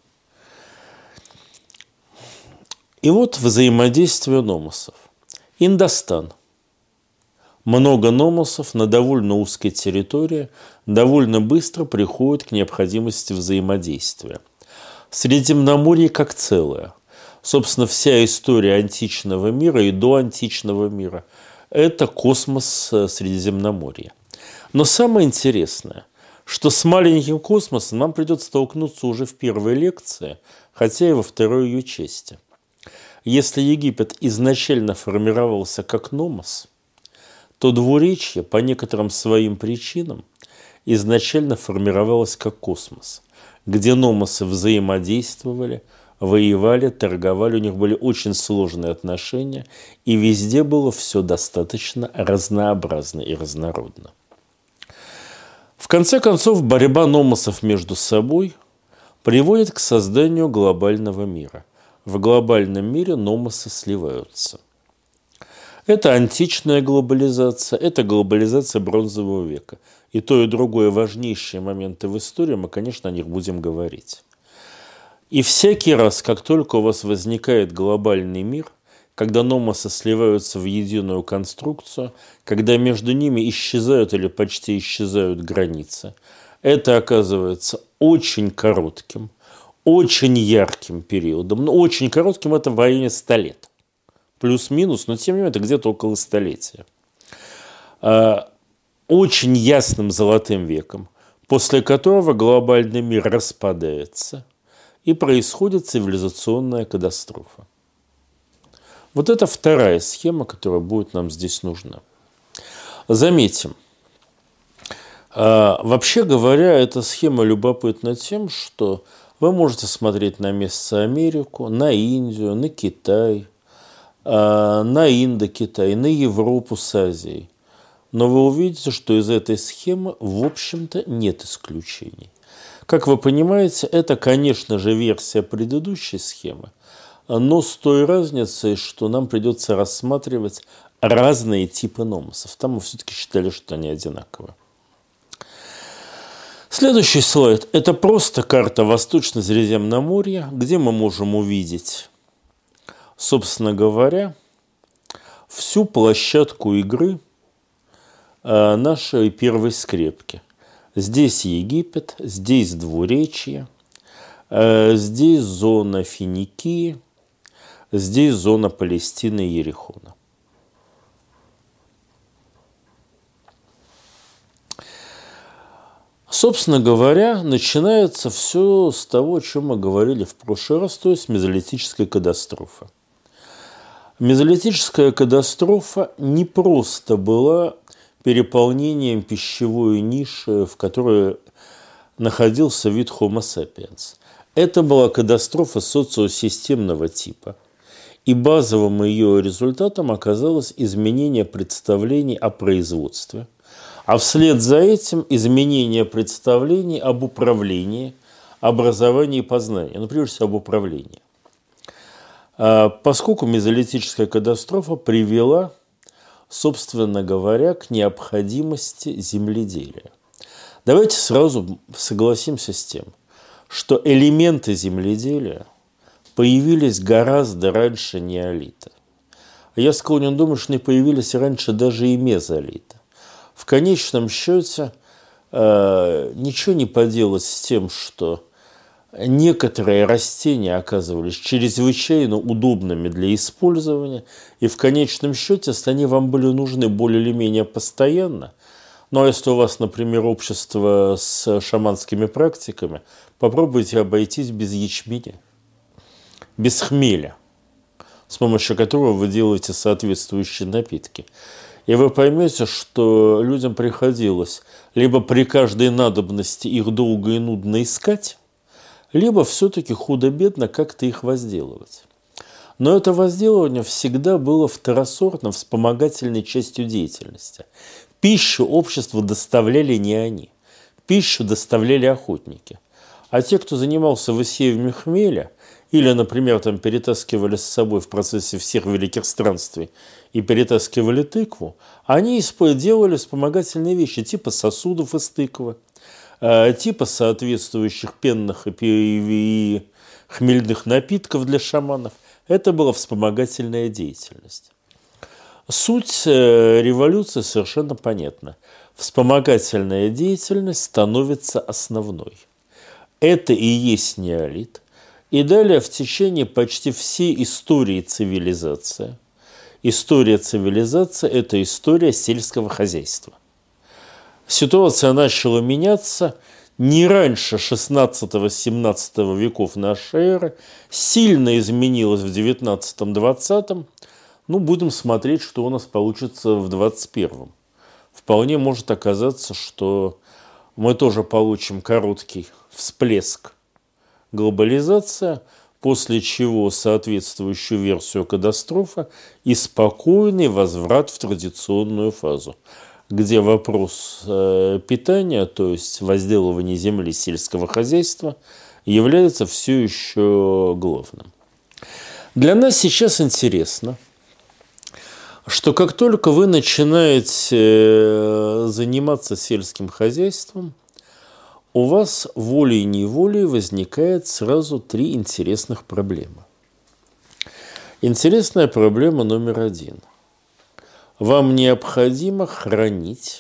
И вот взаимодействие номосов. Индостан. Много номосов на довольно узкой территории довольно быстро приходят к необходимости взаимодействия. Средиземноморье как целое. Собственно, вся история античного мира и до античного мира – это космос Средиземноморья. Но самое интересное, что с маленьким космосом нам придется столкнуться уже в первой лекции, хотя и во второй ее части. Если Египет изначально формировался как номос, то двуречье по некоторым своим причинам изначально формировалось как космос, где номосы взаимодействовали, воевали, торговали, у них были очень сложные отношения, и везде было все достаточно разнообразно и разнородно. В конце концов, борьба номосов между собой приводит к созданию глобального мира. В глобальном мире номосы сливаются. Это античная глобализация, это глобализация бронзового века. И то, и другое важнейшие моменты в истории, мы, конечно, о них будем говорить. И всякий раз, как только у вас возникает глобальный мир, когда номосы сливаются в единую конструкцию, когда между ними исчезают или почти исчезают границы, это оказывается очень коротким, очень ярким периодом. Ну, очень коротким – это в районе 100 лет. Плюс-минус, но тем не менее это где-то около столетия. Очень ясным золотым веком, после которого глобальный мир распадается и происходит цивилизационная катастрофа. Вот это вторая схема, которая будет нам здесь нужна. Заметим, вообще говоря, эта схема любопытна тем, что вы можете смотреть на Месоамерику, на Индию, на Китай, на Индокитай, на Европу с Азией. Но вы увидите, что из этой схемы, в общем-то, нет исключений. Как вы понимаете, это, конечно же, версия предыдущей схемы, но с той разницей, что нам придется рассматривать разные типы номосов. Там мы все-таки считали, что они одинаковые. Следующий слайд – это просто карта Восточно-Средиземноморья, где мы можем увидеть, собственно говоря, всю площадку игры нашей первой скрепки. Здесь Египет, здесь двуречье, здесь зона Финикии, здесь зона Палестины и Иерихона. Собственно говоря, начинается все с того, о чем мы говорили в прошлый раз, то есть мезолитическая катастрофа. Мезолитическая катастрофа не просто была переполнением пищевой ниши, в которой находился вид Homo sapiens. Это была катастрофа социосистемного типа. И базовым ее результатом оказалось изменение представлений о производстве. А вслед за этим изменение представлений об управлении, образовании и познании. Ну, прежде всего, об управлении. Поскольку мезолитическая катастрофа привела, собственно говоря, к необходимости земледелия. Давайте сразу согласимся с тем, что элементы земледелия появились гораздо раньше неолита. Я склонен думать, что они появились раньше даже и мезолита. В конечном счете ничего не поделать с тем, что некоторые растения оказывались чрезвычайно удобными для использования, и в конечном счете они вам были нужны более или менее постоянно. Ну а если у вас, например, общество с шаманскими практиками, попробуйте обойтись без ячменя, без хмеля, с помощью которого вы делаете соответствующие напитки. И вы поймете, что людям приходилось либо при каждой надобности их долго и нудно искать, либо все-таки худо-бедно как-то их возделывать. Но это возделывание всегда было второсортно вспомогательной частью деятельности. Пищу обществу доставляли не они, пищу доставляли охотники. А те, кто занимался высеиванием хмеля, или, например, там перетаскивали с собой в процессе всех великих странствий и перетаскивали тыкву, они делали вспомогательные вещи типа сосудов из тыквы, типа соответствующих пенных и хмельных напитков для шаманов. Это была вспомогательная деятельность. Суть революции совершенно понятна. Вспомогательная деятельность становится основной. Это и есть неолит. И далее в течение почти всей истории цивилизации. История цивилизации – это история сельского хозяйства. Ситуация начала меняться не раньше 16-17 веков нашей эры, сильно изменилась в 19-20. Ну, будем смотреть, что у нас получится в 21-м. Вполне может оказаться, что мы тоже получим короткий всплеск глобализация, после чего соответствующую версию катастрофы и спокойный возврат в традиционную фазу, где вопрос питания, то есть возделывания земли сельского хозяйства, является все еще главным. Для нас сейчас интересно, что как только вы начинаете заниматься сельским хозяйством, у вас волей-неволей возникает сразу 3 интересных проблемы. Интересная проблема номер 1. Вам необходимо хранить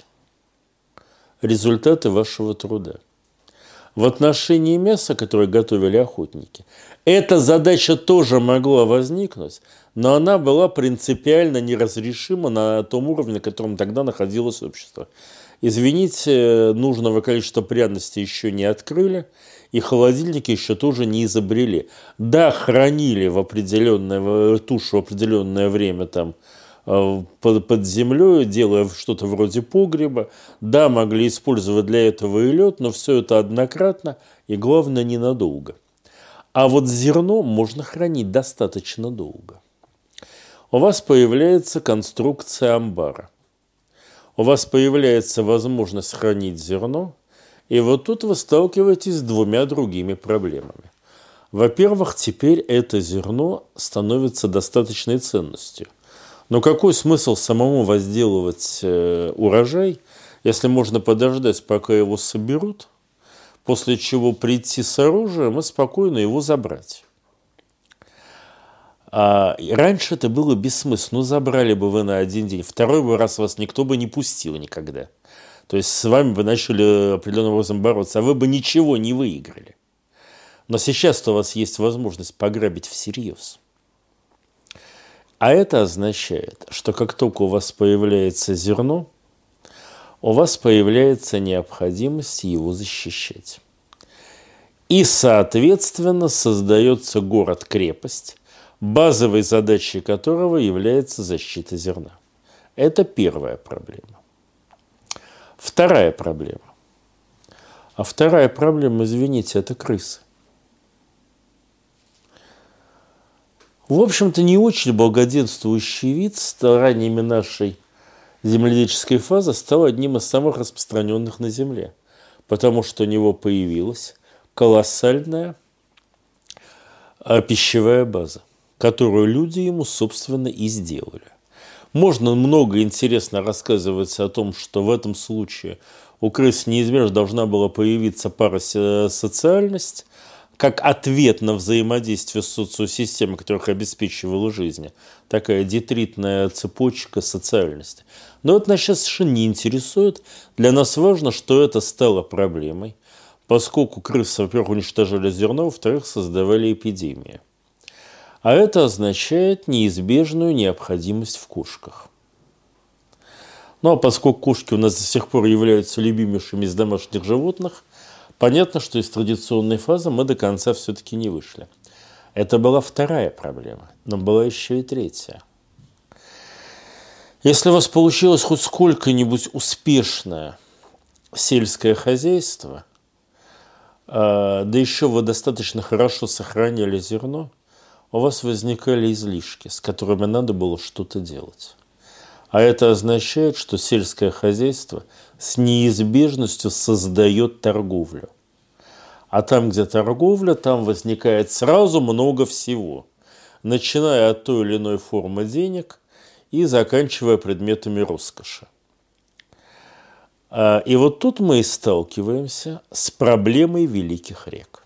результаты вашего труда. В отношении мяса, которое готовили охотники, эта задача тоже могла возникнуть, но она была принципиально неразрешима на том уровне, на котором тогда находилось общество. Извините, нужного количества пряностей еще не открыли, и холодильники еще тоже не изобрели. Да, хранили тушу в определенное время там под землей, делая что-то вроде погреба. Да, могли использовать для этого и лед, но все это однократно и, главное, ненадолго. А вот зерно можно хранить достаточно долго. У вас появляется конструкция амбара. У вас появляется возможность хранить зерно, и вот тут вы сталкиваетесь с 2 другими проблемами. Во-первых, теперь это зерно становится достаточной ценностью. Но какой смысл самому возделывать урожай, если можно подождать, пока его соберут, после чего прийти с оружием и спокойно его забрать? А раньше это было бессмысленно. Забрали бы вы на 1 день. Второй раз вас никто бы не пустил никогда. То есть с вами бы начали определенным образом бороться, а вы бы ничего не выиграли. Но сейчас-то у вас есть возможность пограбить всерьез. А это означает, что как только у вас появляется зерно, у вас появляется необходимость его защищать. И, соответственно, создается город-крепость, базовой задачей которого является защита зерна. Это первая проблема. Вторая проблема. А вторая проблема, извините, это крысы. В общем-то, не очень благоденствующий вид стараниями нашей земледельческой фазы стал одним из самых распространенных на Земле, потому что у него появилась колоссальная пищевая база, которую люди ему, собственно, и сделали. Можно много интересно рассказывать о том, что в этом случае у крыс неизбежно должна была появиться парасоциальность, как ответ на взаимодействие с социосистемой, которая их обеспечивала жизнь. Такая детритная цепочка социальности. Но это нас сейчас совершенно не интересует. Для нас важно, что это стало проблемой, поскольку крысы, во-первых, уничтожали зерно, во-вторых, создавали эпидемии. А это означает неизбежную необходимость в кошках. Ну а поскольку кошки у нас до сих пор являются любимейшими из домашних животных, понятно, что из традиционной фазы мы до конца все-таки не вышли. Это была вторая проблема, но была еще и третья. Если у вас получилось хоть сколько-нибудь успешное сельское хозяйство, да еще вы достаточно хорошо сохраняли зерно, у вас возникали излишки, с которыми надо было что-то делать. А это означает, что сельское хозяйство с неизбежностью создает торговлю. А там, где торговля, там возникает сразу много всего, начиная от той или иной формы денег и заканчивая предметами роскоши. И вот тут мы и сталкиваемся с проблемой великих рек.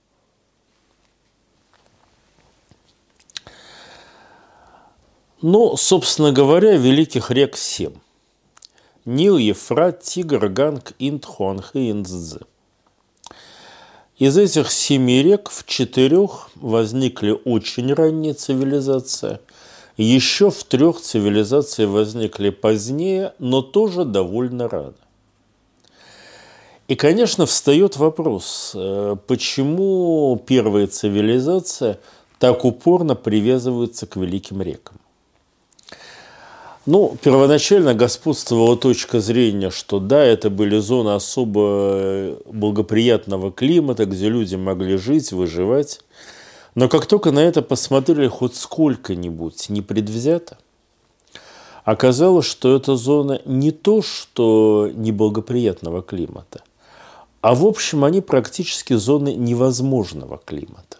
Ну, собственно говоря, великих рек 7. Нил, Ефрат, Тигр, Ганг, Инд, Хуанхэ и Индзы. Из этих 7 рек в 4 возникли очень ранние цивилизации. Еще в 3 цивилизации возникли позднее, но тоже довольно рано. И, конечно, встает вопрос, почему первая цивилизация так упорно привязывается к великим рекам. Ну, первоначально господствовала точка зрения, что да, это были зоны особо благоприятного климата, где люди могли жить, выживать. Но как только на это посмотрели хоть сколько-нибудь непредвзято, оказалось, что эта зона не то, что неблагоприятного климата, а в общем они практически зоны невозможного климата.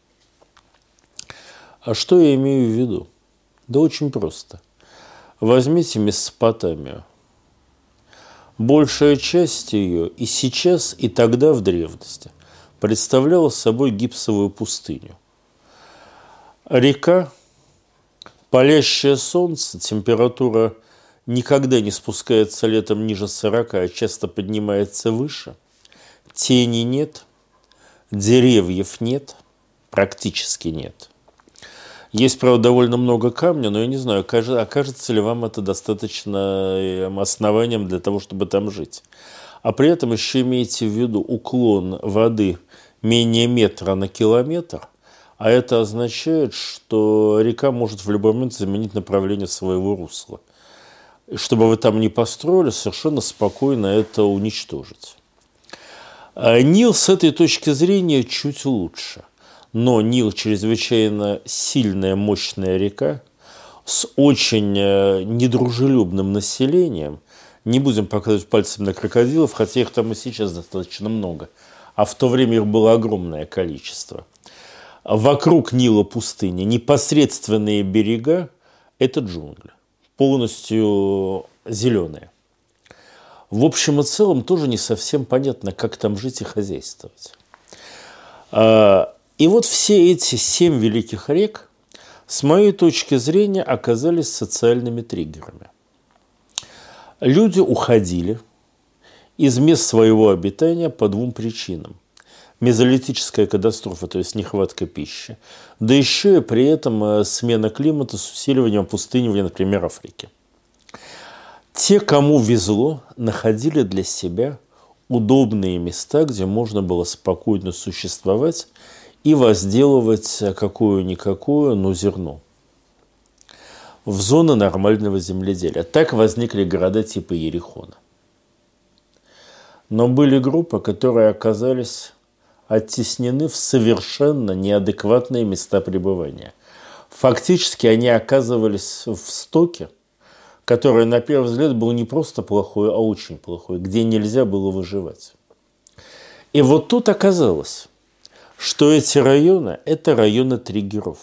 А что я имею в виду? Да очень просто. Возьмите Месопотамию. Большая часть ее и сейчас, и тогда в древности представляла собой гипсовую пустыню. Река, палящее солнце, температура никогда не спускается летом ниже 40, а часто поднимается выше. Тени нет, деревьев нет, практически нет. Есть, правда, довольно много камня, но я не знаю, окажется ли вам это достаточно основанием для того, чтобы там жить. А при этом еще имейте в виду уклон воды менее метра на километр, а это означает, что река может в любой момент заменить направление своего русла. И чтобы вы там не построили, совершенно спокойно это уничтожить. Нил с этой точки зрения чуть лучше. Но Нил чрезвычайно сильная, мощная река с очень недружелюбным населением. Не будем показывать пальцем на крокодилов, хотя их там и сейчас достаточно много. А в то время их было огромное количество. Вокруг Нила пустыня, непосредственные берега – это джунгли, полностью зеленые. В общем и целом тоже не совсем понятно, как там жить и хозяйствовать. И вот все эти 7 великих рек, с моей точки зрения, оказались социальными триггерами. Люди уходили из мест своего обитания по 2 причинам. Мезолитическая катастрофа, то есть нехватка пищи, да еще и при этом смена климата с усиливанием опустынивания, например, Африки. Те, кому везло, находили для себя удобные места, где можно было спокойно существовать и возделывать какое-никакое, но зерно. В зоны нормального земледелия. Так возникли города типа Иерихона. Но были группы, которые оказались оттеснены в совершенно неадекватные места пребывания. Фактически они оказывались в стоке, который, на первый взгляд, был не просто плохой, а очень плохой, где нельзя было выживать. И вот тут оказалось, что эти районы – это районы триггеров.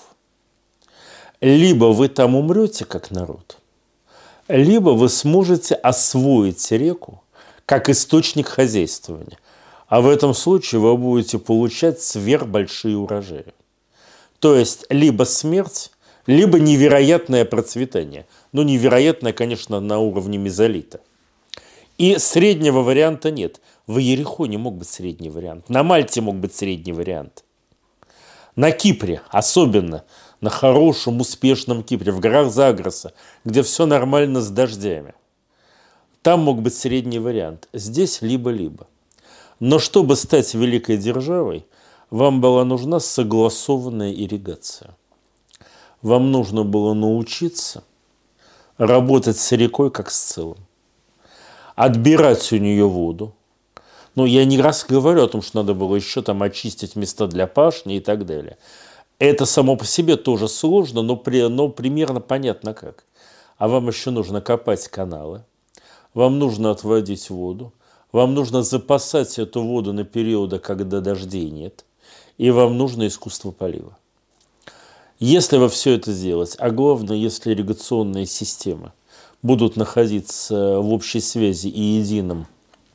Либо вы там умрете как народ, либо вы сможете освоить реку как источник хозяйствования. А в этом случае вы будете получать сверхбольшие урожаи. То есть либо смерть, либо невероятное процветание. Ну, невероятное, конечно, на уровне мезолита. И среднего варианта нет. В Иерихоне мог быть средний вариант. На Мальте мог быть средний вариант. На Кипре, особенно на хорошем, успешном Кипре, в горах Загроса, где все нормально с дождями. Там мог быть средний вариант. Здесь либо-либо. Но чтобы стать великой державой, вам была нужна согласованная ирригация. Вам нужно было научиться работать с рекой как с целым. Отбирать у нее воду. Ну, я не раз говорю о том, что надо было еще там очистить места для пашни и так далее. Это само по себе тоже сложно, но примерно понятно как. А вам еще нужно копать каналы. Вам нужно отводить воду. Вам нужно запасать эту воду на периоды, когда дождей нет. И вам нужно искусство полива. Если вы все это сделать, а главное, если ирригационные системы будут находиться в общей связи и едином,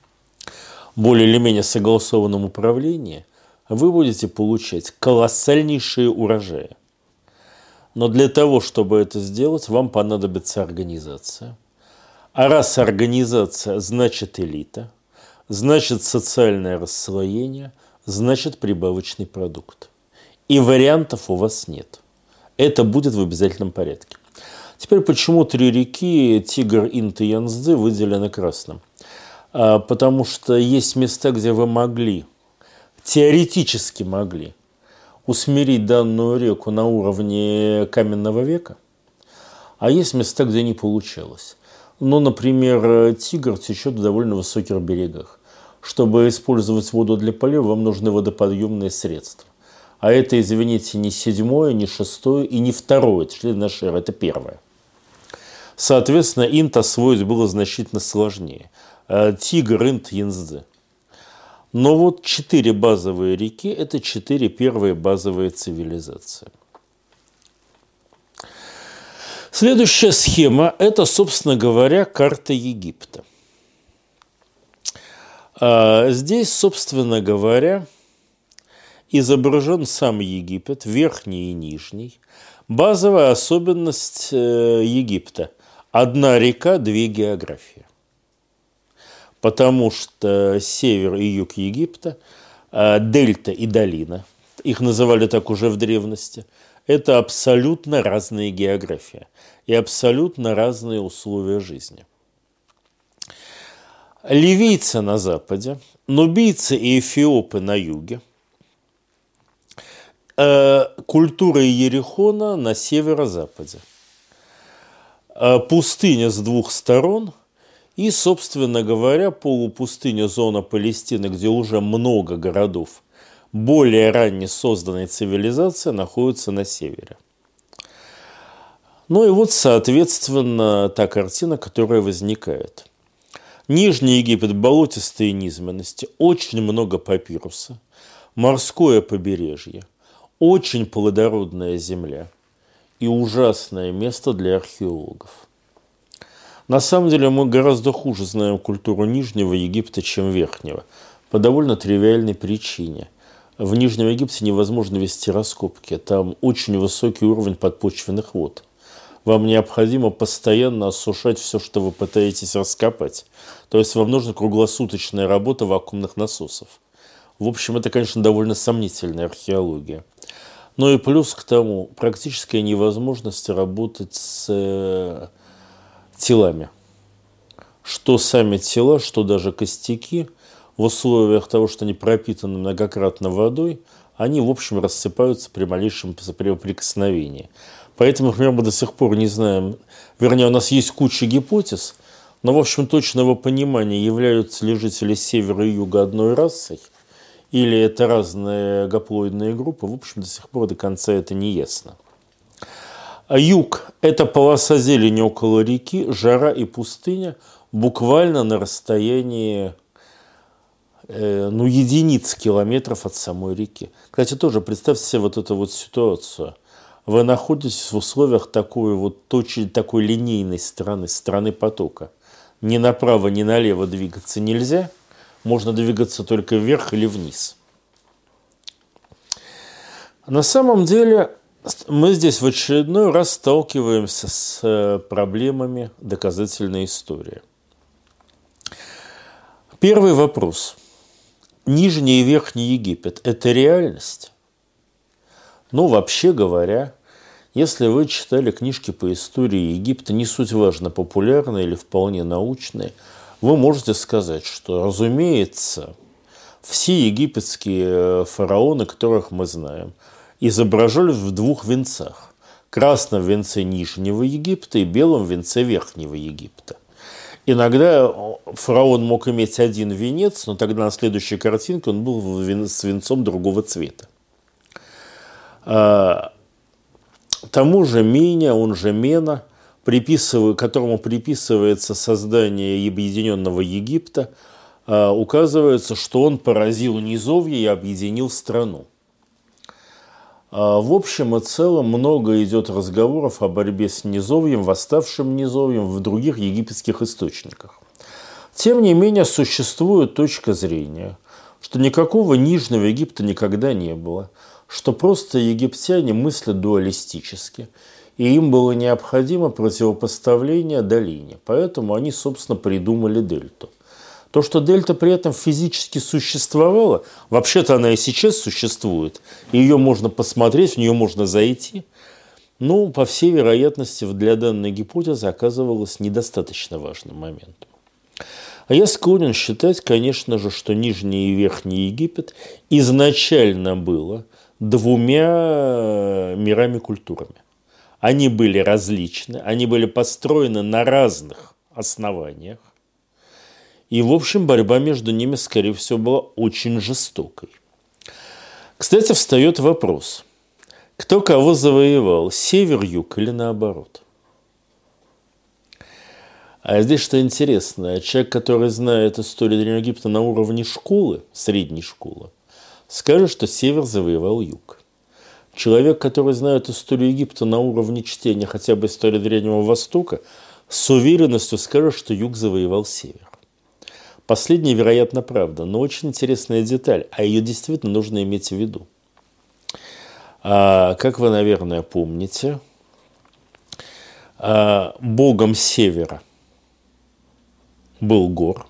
более или менее согласованном управлении, вы будете получать колоссальнейшие урожаи. Но для того, чтобы это сделать, вам понадобится организация. А раз организация, значит элита, значит социальное расслоение, значит прибавочный продукт. И вариантов у вас нет. Это будет в обязательном порядке. Теперь почему три реки Тигр, Инд и Янцзы выделены красным? Потому что есть места, где вы могли, теоретически могли, усмирить данную реку на уровне каменного века, а есть места, где не получалось. Ну, например, Тигр течет в довольно высоких берегах. Чтобы использовать воду для полива, вам нужны водоподъемные средства. А это, извините, не седьмое, не шестое и не второе тысячелетие нашей эры, это первое. Соответственно, Инд освоить было значительно сложнее. Тигр, Инд, Янцзы. Но вот 4 базовые реки – это 4 первые базовые цивилизации. Следующая схема – это, собственно говоря, карта Египта. Здесь, собственно говоря, изображен сам Египет, верхний и нижний. Базовая особенность Египта – одна река, 2 географии. Потому что север и юг Египта, дельта и долина, их называли так уже в древности, это абсолютно разные географии и абсолютно разные условия жизни. Ливийцы на западе, нубийцы и эфиопы на юге, культура Иерихона на северо-западе, пустыня с 2 сторон и, собственно говоря, полупустыня, зона Палестины, где уже много городов, более ранне созданной цивилизации находится на севере. Ну и вот, соответственно, та картина, которая возникает. Нижний Египет, болотистые низменности, очень много папируса, морское побережье, очень плодородная земля и ужасное место для археологов. На самом деле мы гораздо хуже знаем культуру Нижнего Египта, чем Верхнего, по довольно тривиальной причине. В Нижнем Египте невозможно вести раскопки, там очень высокий уровень подпочвенных вод. Вам необходимо постоянно осушать все, что вы пытаетесь раскопать. То есть вам нужна круглосуточная работа вакуумных насосов. В общем, это, конечно, довольно сомнительная археология. Ну и плюс к тому, практическая невозможность работать с телами. что сами тела, что даже костяки в условиях того, что они пропитаны многократно водой, они, в общем, рассыпаются при малейшем прикосновении. Поэтому, например, мы до сих пор не знаем, вернее, у нас есть куча гипотез, но, в общем, точного понимания, являются ли жители севера и юга одной расой, или это разные гаплоидные группы, в общем, до сих пор до конца это не ясно. А юг – это полоса зелени около реки, жара и пустыня, буквально на расстоянии единиц километров от самой реки. Кстати, тоже представьте себе вот эту вот ситуацию. Вы находитесь в условиях такой линейной страны потока. Ни направо, ни налево двигаться нельзя. Можно двигаться только вверх или вниз. На самом деле, мы здесь в очередной раз сталкиваемся с проблемами доказательной истории. Первый вопрос. Нижний и Верхний Египет – это реальность? Вообще говоря, если вы читали книжки по истории Египта, не суть важно, популярные или вполне научные, вы можете сказать, что, разумеется, все египетские фараоны, которых мы знаем, изображались в двух венцах. Красном венце Нижнего Египта и белом венце Верхнего Египта. Иногда фараон мог иметь один венец, но тогда на следующей картинке он был с венцом другого цвета. Тому же Меня, он же Мена, которому приписывается создание объединенного Египта, указывается, что он поразил низовье и объединил страну. В общем и целом много идет разговоров о борьбе с низовьем, восставшим низовьем в других египетских источниках. Тем не менее, существует точка зрения, что никакого Нижнего Египта никогда не было, что просто египтяне мыслят дуалистически, и им было необходимо противопоставление долине. Поэтому они, собственно, придумали дельту. То, что дельта при этом физически существовала, вообще-то она и сейчас существует, и ее можно посмотреть, в нее можно зайти, но, по всей вероятности, для данной гипотезы оказывалось недостаточно важным моментом. А я склонен считать, конечно же, что Нижний и Верхний Египет изначально было двумя мирами-культурами. Они были различны, они были построены на разных основаниях. И, в общем, борьба между ними, скорее всего, была очень жестокой. Кстати, встает вопрос, кто кого завоевал, север-юг или наоборот? А здесь что интересно, человек, который знает историю Древнего Египта на уровне школы, средней школы, скажет, что север завоевал юг. Человек, который знает историю Египта на уровне чтения хотя бы истории Древнего Востока, с уверенностью скажет, что юг завоевал север. Последнее, вероятно, правда, но очень интересная деталь, а ее действительно нужно иметь в виду. Как вы, наверное, помните, богом севера был Гор,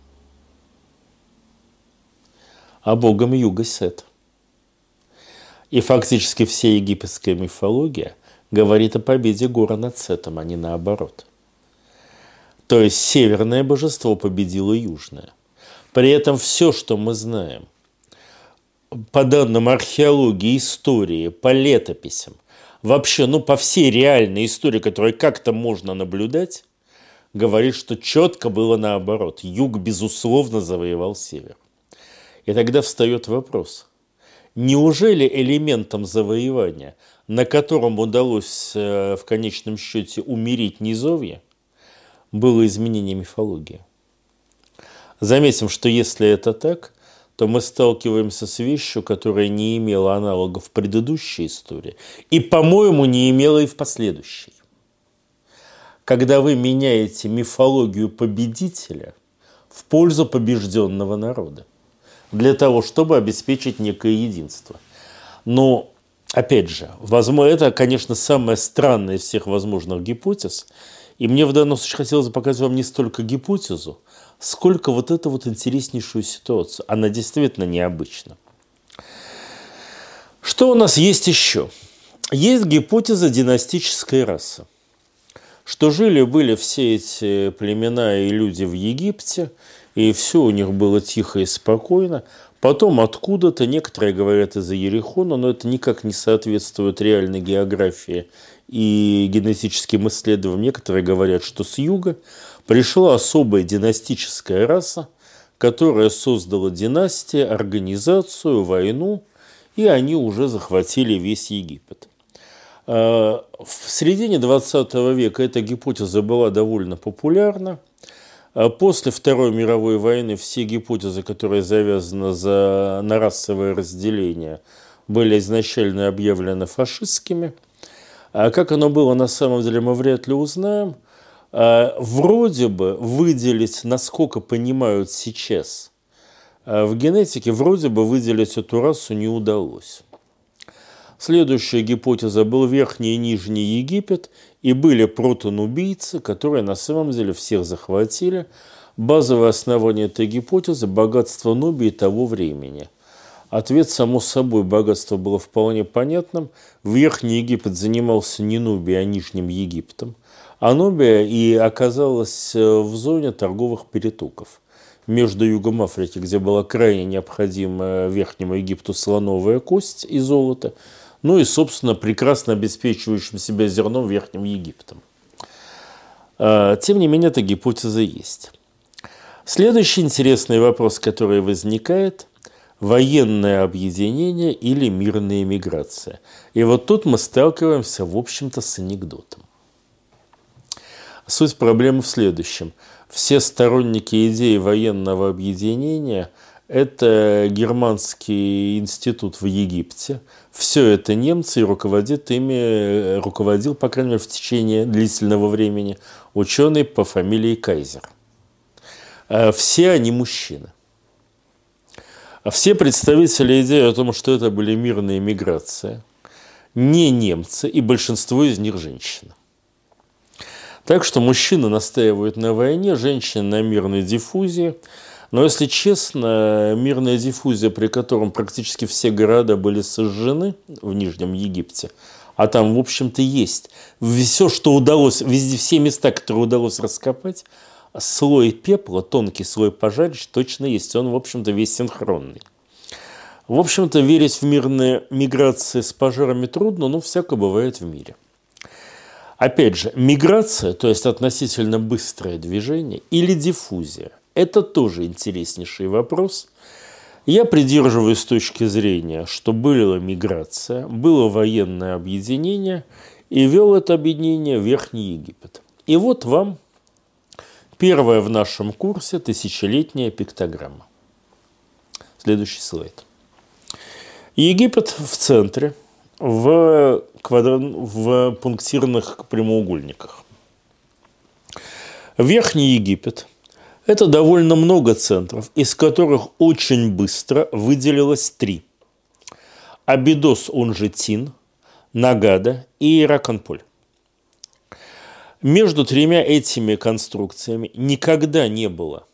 а богом юга Сет. И фактически вся египетская мифология говорит о победе Гора над Сетом, а не наоборот. То есть северное божество победило южное. При этом все, что мы знаем, по данным археологии, истории, по летописям, вообще, по всей реальной истории, которую как-то можно наблюдать, говорит, что четко было наоборот. Юг, безусловно, завоевал север. И тогда встает вопрос. Неужели элементом завоевания, на котором удалось в конечном счете умерить низовье, было изменение мифологии? Заметим, что если это так, то мы сталкиваемся с вещью, которая не имела аналогов в предыдущей истории и, по-моему, не имела и в последующей. Когда вы меняете мифологию победителя в пользу побежденного народа для того, чтобы обеспечить некое единство. Но, опять же, возможно, это, конечно, самая странная из всех возможных гипотез. И мне в данном случае хотелось бы показать вам не столько гипотезу, сколько вот эту вот интереснейшую ситуацию. Она действительно необычна. Что у нас есть еще? Есть гипотеза династической расы. что жили-были все эти племена и люди в Египте, и все у них было тихо и спокойно. Потом откуда-то, некоторые говорят из-за Иерихона, но это никак не соответствует реальной географии и генетическим исследованиям. Некоторые говорят, что с юга пришла особая династическая раса, которая создала династии, организацию, войну, и они уже захватили весь Египет. В середине 20 века эта гипотеза была довольно популярна. После Второй мировой войны все гипотезы, которые завязаны на расовое разделение, были изначально объявлены фашистскими. А как оно было на самом деле, мы вряд ли узнаем. Вроде бы выделить, насколько понимают сейчас в генетике, вроде бы выделить эту расу не удалось. Следующая гипотеза был Верхний и Нижний Египет, и были протонубийцы, которые на самом деле всех захватили. Базовое основание этой гипотезы – богатство Нубии того времени. Ответ, само собой, богатство было вполне понятным. Верхний Египет занимался не Нубией, а Нижним Египтом. А Нубия и оказалась в зоне торговых перетоков. Между югом Африки, где была крайне необходима Верхнему Египту слоновая кость и золото, ну и, собственно, прекрасно обеспечивающим себя зерном Верхним Египтом. Тем не менее, эта гипотеза есть. Следующий интересный вопрос, который возникает – военное объединение или мирная миграция. И вот тут мы сталкиваемся, в общем-то, с анекдотом. Суть проблемы в следующем. Все сторонники идеи военного объединения – это германский институт в Египте. Все это немцы, и руководил, по крайней мере, в течение длительного времени ученый по фамилии Кайзер. Все они мужчины. Все представители идеи о том, что это были мирные миграции, не немцы, и большинство из них женщины. Так что мужчины настаивают на войне, женщины на мирной диффузии. Но, если честно, мирная диффузия, при котором практически все города были сожжены в Нижнем Египте, а там, в общем-то, есть все, что удалось, везде все места, которые удалось раскопать, слой пепла, тонкий слой пожарищ точно есть, он, в общем-то, весь синхронный. В общем-то, верить в мирные миграции с пожарами трудно, но всякое бывает в мире. Опять же, миграция, то есть относительно быстрое движение, или диффузия – это тоже интереснейший вопрос. Я придерживаюсь с точки зрения, что была миграция, было военное объединение, и вел это объединение Верхний Египет. И вот вам первая в нашем курсе тысячелетняя пиктограмма. Следующий слайд. Египет в центре, в пунктирных прямоугольниках. Верхний Египет – это довольно много центров, из которых очень быстро выделилось 3. Абидос, он же Тин, Нагада и Ираканполь. Между тремя этими конструкциями никогда не было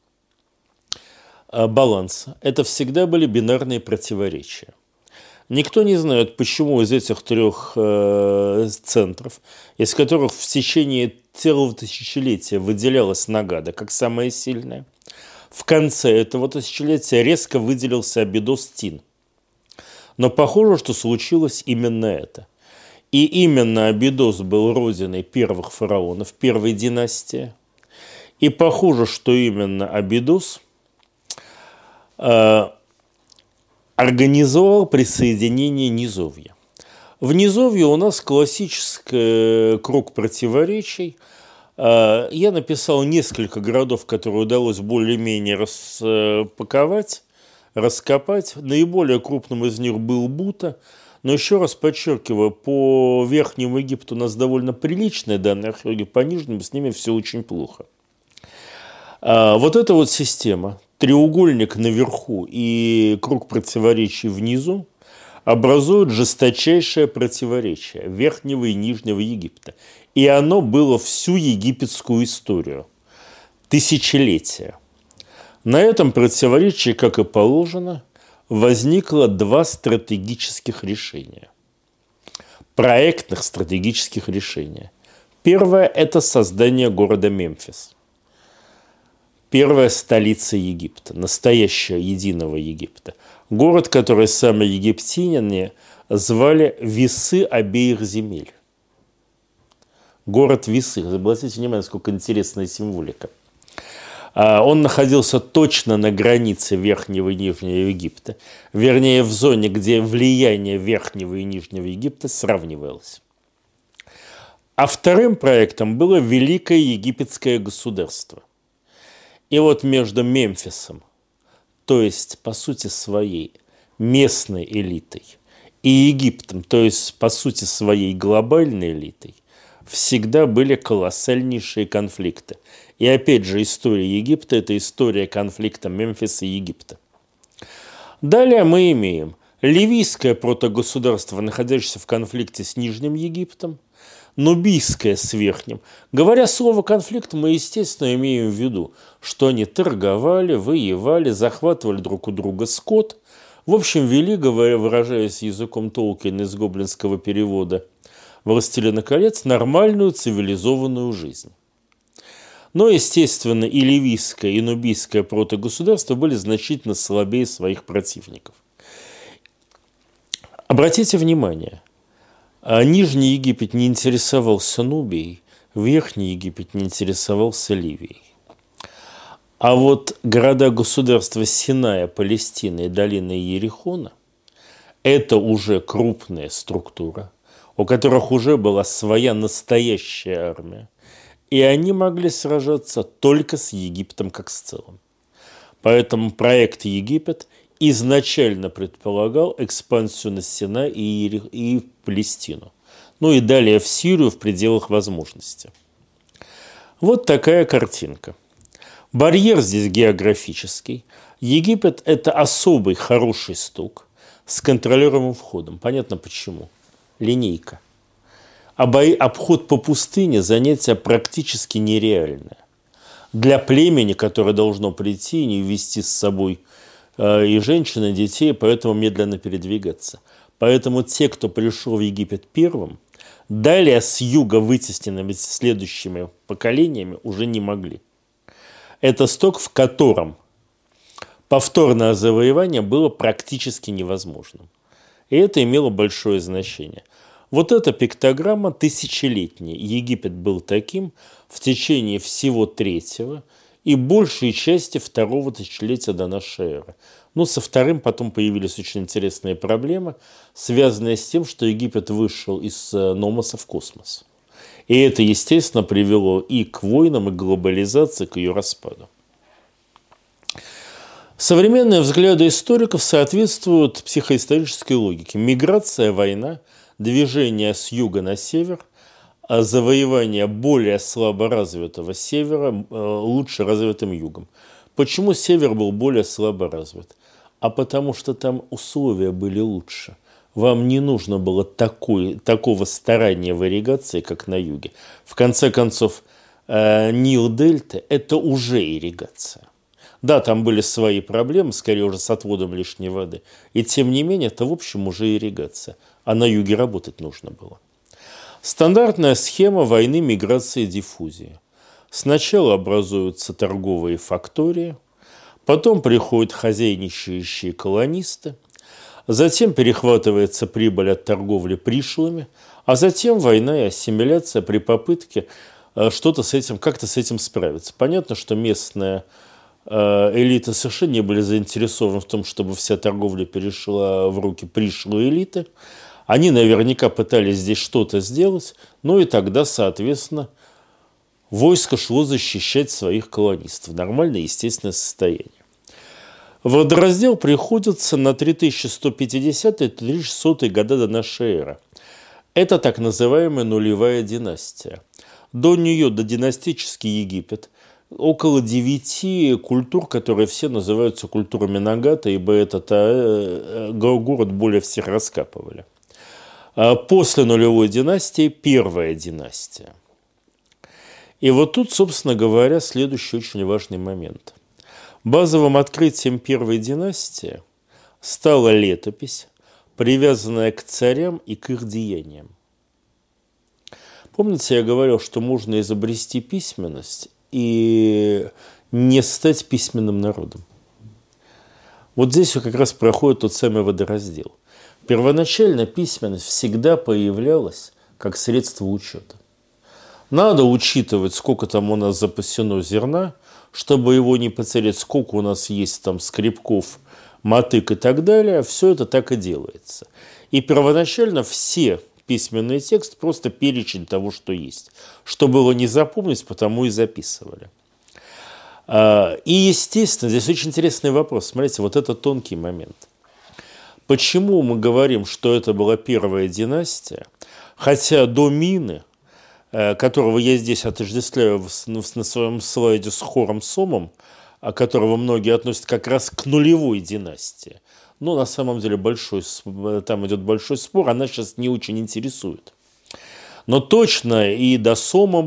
баланса. Это всегда были бинарные противоречия. Никто не знает, почему из этих 3 центров, из которых в течение целого тысячелетия выделялась Нагада как самая сильная, в конце этого тысячелетия резко выделился Абидос Тин. Но похоже, что случилось именно это. И именно Абидос был родиной первых фараонов первой династии. И похоже, что именно Абидос организовал присоединение низовья. В низовье у нас классический круг противоречий. Я написал несколько городов, которые удалось более-менее раскопать. Наиболее крупным из них был Бута. Но еще раз подчеркиваю, по Верхнему Египту у нас довольно приличные данные археологии, по Нижнему с ними все очень плохо. Вот эта вот система, треугольник наверху и круг противоречий внизу, образуют жесточайшее противоречие Верхнего и Нижнего Египта. И оно было всю египетскую историю. Тысячелетия. На этом противоречии, как и положено, возникло 2 стратегических решения. Проектных стратегических решения. Первое – это создание города Мемфис. Первая столица Египта, настоящего единого Египта. Город, который сами египтяне звали «Весы обеих земель». Город Весы. Обратите внимание, сколько интересная символика. Он находился точно на границе Верхнего и Нижнего Египта. Вернее, в зоне, где влияние Верхнего и Нижнего Египта сравнивалось. А вторым проектом было Великое Египетское государство. И вот между Мемфисом, то есть, по сути своей, местной элитой, и Египтом, то есть, по сути своей, глобальной элитой, всегда были колоссальнейшие конфликты. И опять же, история Египта – это история конфликта Мемфиса и Египта. Далее мы имеем ливийское протогосударство, находящееся в конфликте с Нижним Египтом, нубийское с Верхним. Говоря слово «конфликт», мы, естественно, имеем в виду, что они торговали, воевали, захватывали друг у друга скот. В общем, вели, выражаясь языком Толкиена из гоблинского перевода «Властелина колец», нормальную цивилизованную жизнь. Но, естественно, и ливийское, и нубийское протогосударство были значительно слабее своих противников. Обратите внимание, Нижний Египет не интересовался Нубией, Верхний Египет не интересовался Ливией. А вот города-государства Синая, Палестина и долина Иерихона – это уже крупная структура, у которых уже была своя настоящая армия. И они могли сражаться только с Египтом как с целым. Поэтому проект «Египет» изначально предполагал экспансию на Синай и Палестину. Ну и далее в Сирию в пределах возможности. Вот такая картинка. Барьер здесь географический. Египет – это особый хороший стук с контролируемым входом. Понятно почему. Линейка. Обход по пустыне – занятие практически нереальное. Для племени, которое должно прийти и не вести с собой и женщин, и детей, поэтому медленно передвигаться. Поэтому те, кто пришел в Египет первым, далее с юга вытесненными следующими поколениями уже не могли. Это сток, в котором повторное завоевание было практически невозможным. И это имело большое значение. Вот эта пиктограмма тысячелетняя. Египет был таким в течение всего третьего и большей части второго тысячелетия до нашей эры. Но со вторым потом появились очень интересные проблемы, связанные с тем, что Египет вышел из номоса в космос. И это, естественно, привело и к войнам, и к глобализации, к ее распаду. Современные взгляды историков соответствуют психоисторической логике. Миграция, война, движение с юга на север, завоевание более слабо развитого севера лучше развитым югом. Почему север был более слабо развит? А потому что там условия были лучше. Вам не нужно было такого старания в ирригации, как на юге. В конце концов, Нил-дельта – это уже ирригация. Да, там были свои проблемы, скорее уже с отводом лишней воды. И тем не менее, это в общем уже ирригация. А на юге работать нужно было. Стандартная схема войны, миграции, диффузии. Сначала образуются торговые фактории, потом приходят хозяйничающие колонисты, затем перехватывается прибыль от торговли пришлыми, а затем война и ассимиляция при попытке как-то с этим справиться. Понятно, что местная элиты совершенно не были заинтересованы в том, чтобы вся торговля перешла в руки пришлой элиты. Они наверняка пытались здесь что-то сделать, ну и тогда, соответственно, войско шло защищать своих колонистов. Нормальное, естественное состояние. Водораздел приходится на 3150-3600 года до нашей эры. Это так называемая нулевая династия. До нее, до династический Египет, около 9 культур, которые все называются культурами Нагата, ибо этот город более всех раскапывали. После нулевой династии первая династия. И вот тут, собственно говоря, следующий очень важный момент. Базовым открытием первой династии стала летопись, привязанная к царям и к их деяниям. Помните, я говорил, что можно изобрести письменность и не стать письменным народом? Вот здесь как раз проходит тот самый водораздел. Первоначально письменность всегда появлялась как средство учета. Надо учитывать, сколько там у нас запасено зерна, чтобы его не потерять, сколько у нас есть там скребков, мотык и так далее. Все это так и делается. И первоначально все письменный текст просто перечень того, что есть. Что было не запомнить, потому и записывали. И, естественно, здесь очень интересный вопрос. Смотрите, вот это тонкий момент. Почему мы говорим, что это была первая династия, хотя до Мины, которого я здесь отождествляю на своем слайде с Хором Сомом, которого многие относят как раз к нулевой династии. Но на самом деле там идет большой спор, она сейчас не очень интересует. Но точно и до Сома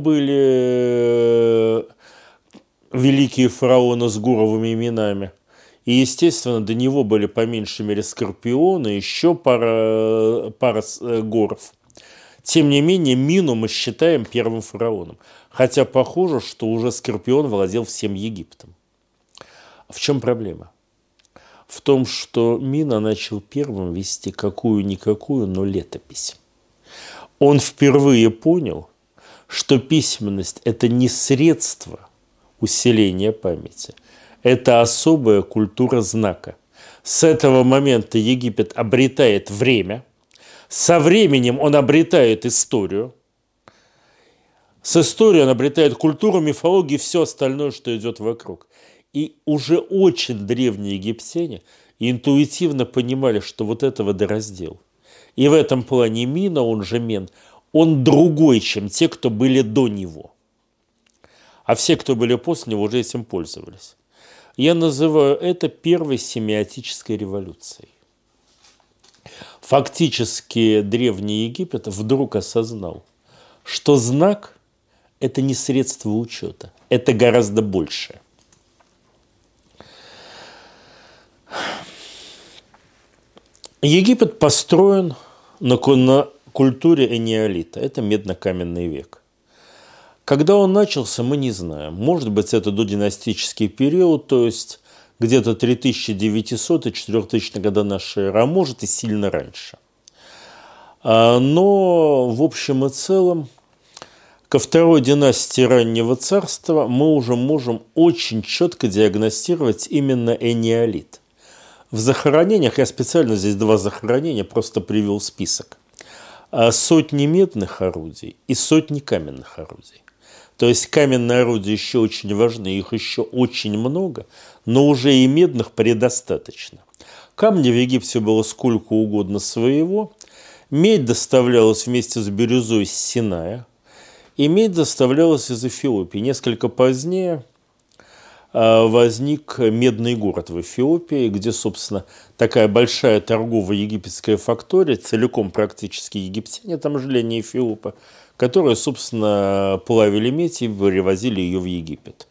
были великие фараоны с гуровыми именами. И, естественно, до него были по меньшей мере Скорпионы, еще пара горов. Тем не менее, Мину мы считаем первым фараоном. Хотя похоже, что уже Скорпион владел всем Египтом. В чем проблема? В том, что Мина начал первым вести какую-никакую, но летопись. Он впервые понял, что письменность – это не средство усиления памяти, это особая культура знака. С этого момента Египет обретает время, со временем он обретает историю, с историей он обретает культуру, мифологию и все остальное, что идет вокруг. И уже очень древние египтяне интуитивно понимали, что вот это водораздел. И в этом плане Мина, он же Мен, он другой, чем те, кто были до него. А все, кто были после него, уже этим пользовались. Я называю это первой семиотической революцией. Фактически Древний Египет вдруг осознал, что знак – это не средство учета, это гораздо большее. Египет построен на культуре энеолита, это медно-каменный век. Когда он начался, мы не знаем. Может быть, это додинастический период, то есть где-то 3900 и 4000 года нашей эры, а может и сильно раньше. Но в общем и целом ко второй династии раннего царства мы уже можем очень четко диагностировать именно энеолит. В захоронениях, я специально здесь 2 захоронения просто привел список, сотни медных орудий и сотни каменных орудий. То есть каменные орудия еще очень важны, их еще очень много, но уже и медных предостаточно. Камня в Египте было сколько угодно своего. Медь доставлялась вместе с бирюзой с Синая, и медь доставлялась из Эфиопии. Несколько позднее возник медный город в Эфиопии, где, собственно, такая большая торговая египетская фактория, целиком практически египтяне там жили, а не эфиопы, которые, собственно, плавили медь и перевозили ее в Египет.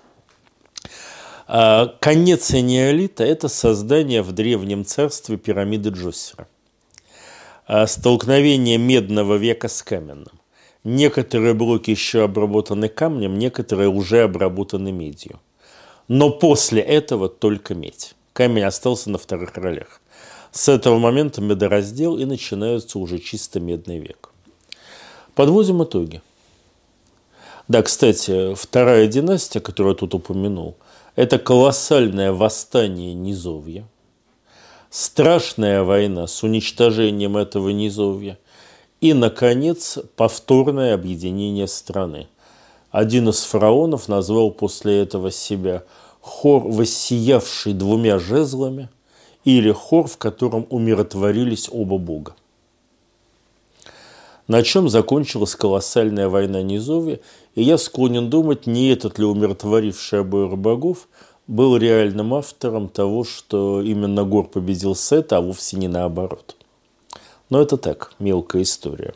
Конец энеолита – это создание в Древнем царстве пирамиды Джосера. Столкновение медного века с каменным. Некоторые блоки еще обработаны камнем, некоторые уже обработаны медью. Но после этого только медь. Камень остался на вторых ролях. С этого момента медораздел, и начинается уже чисто медный век. Подводим итоги. Да, кстати, вторая династия, которую я тут упомянул, это колоссальное восстание низовья, страшная война с уничтожением этого низовья и, наконец, повторное объединение страны. Один из фараонов назвал после этого себя хор, воссиявший 2 жезлами, или хор, в котором умиротворились оба бога. На чем закончилась колоссальная война низовья, и я склонен думать, не этот ли умиротворивший обоих богов был реальным автором того, что именно Гор победил Сета, а вовсе не наоборот. Но это так, мелкая история.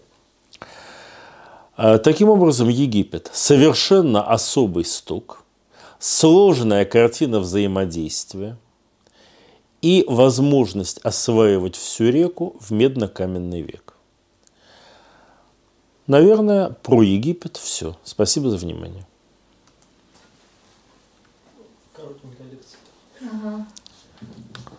Таким образом, Египет – совершенно особый сток, сложная картина взаимодействия и возможность осваивать всю реку в медно-каменный век. Наверное, про Египет все. Спасибо за внимание. Коротенькая лекция. Ага.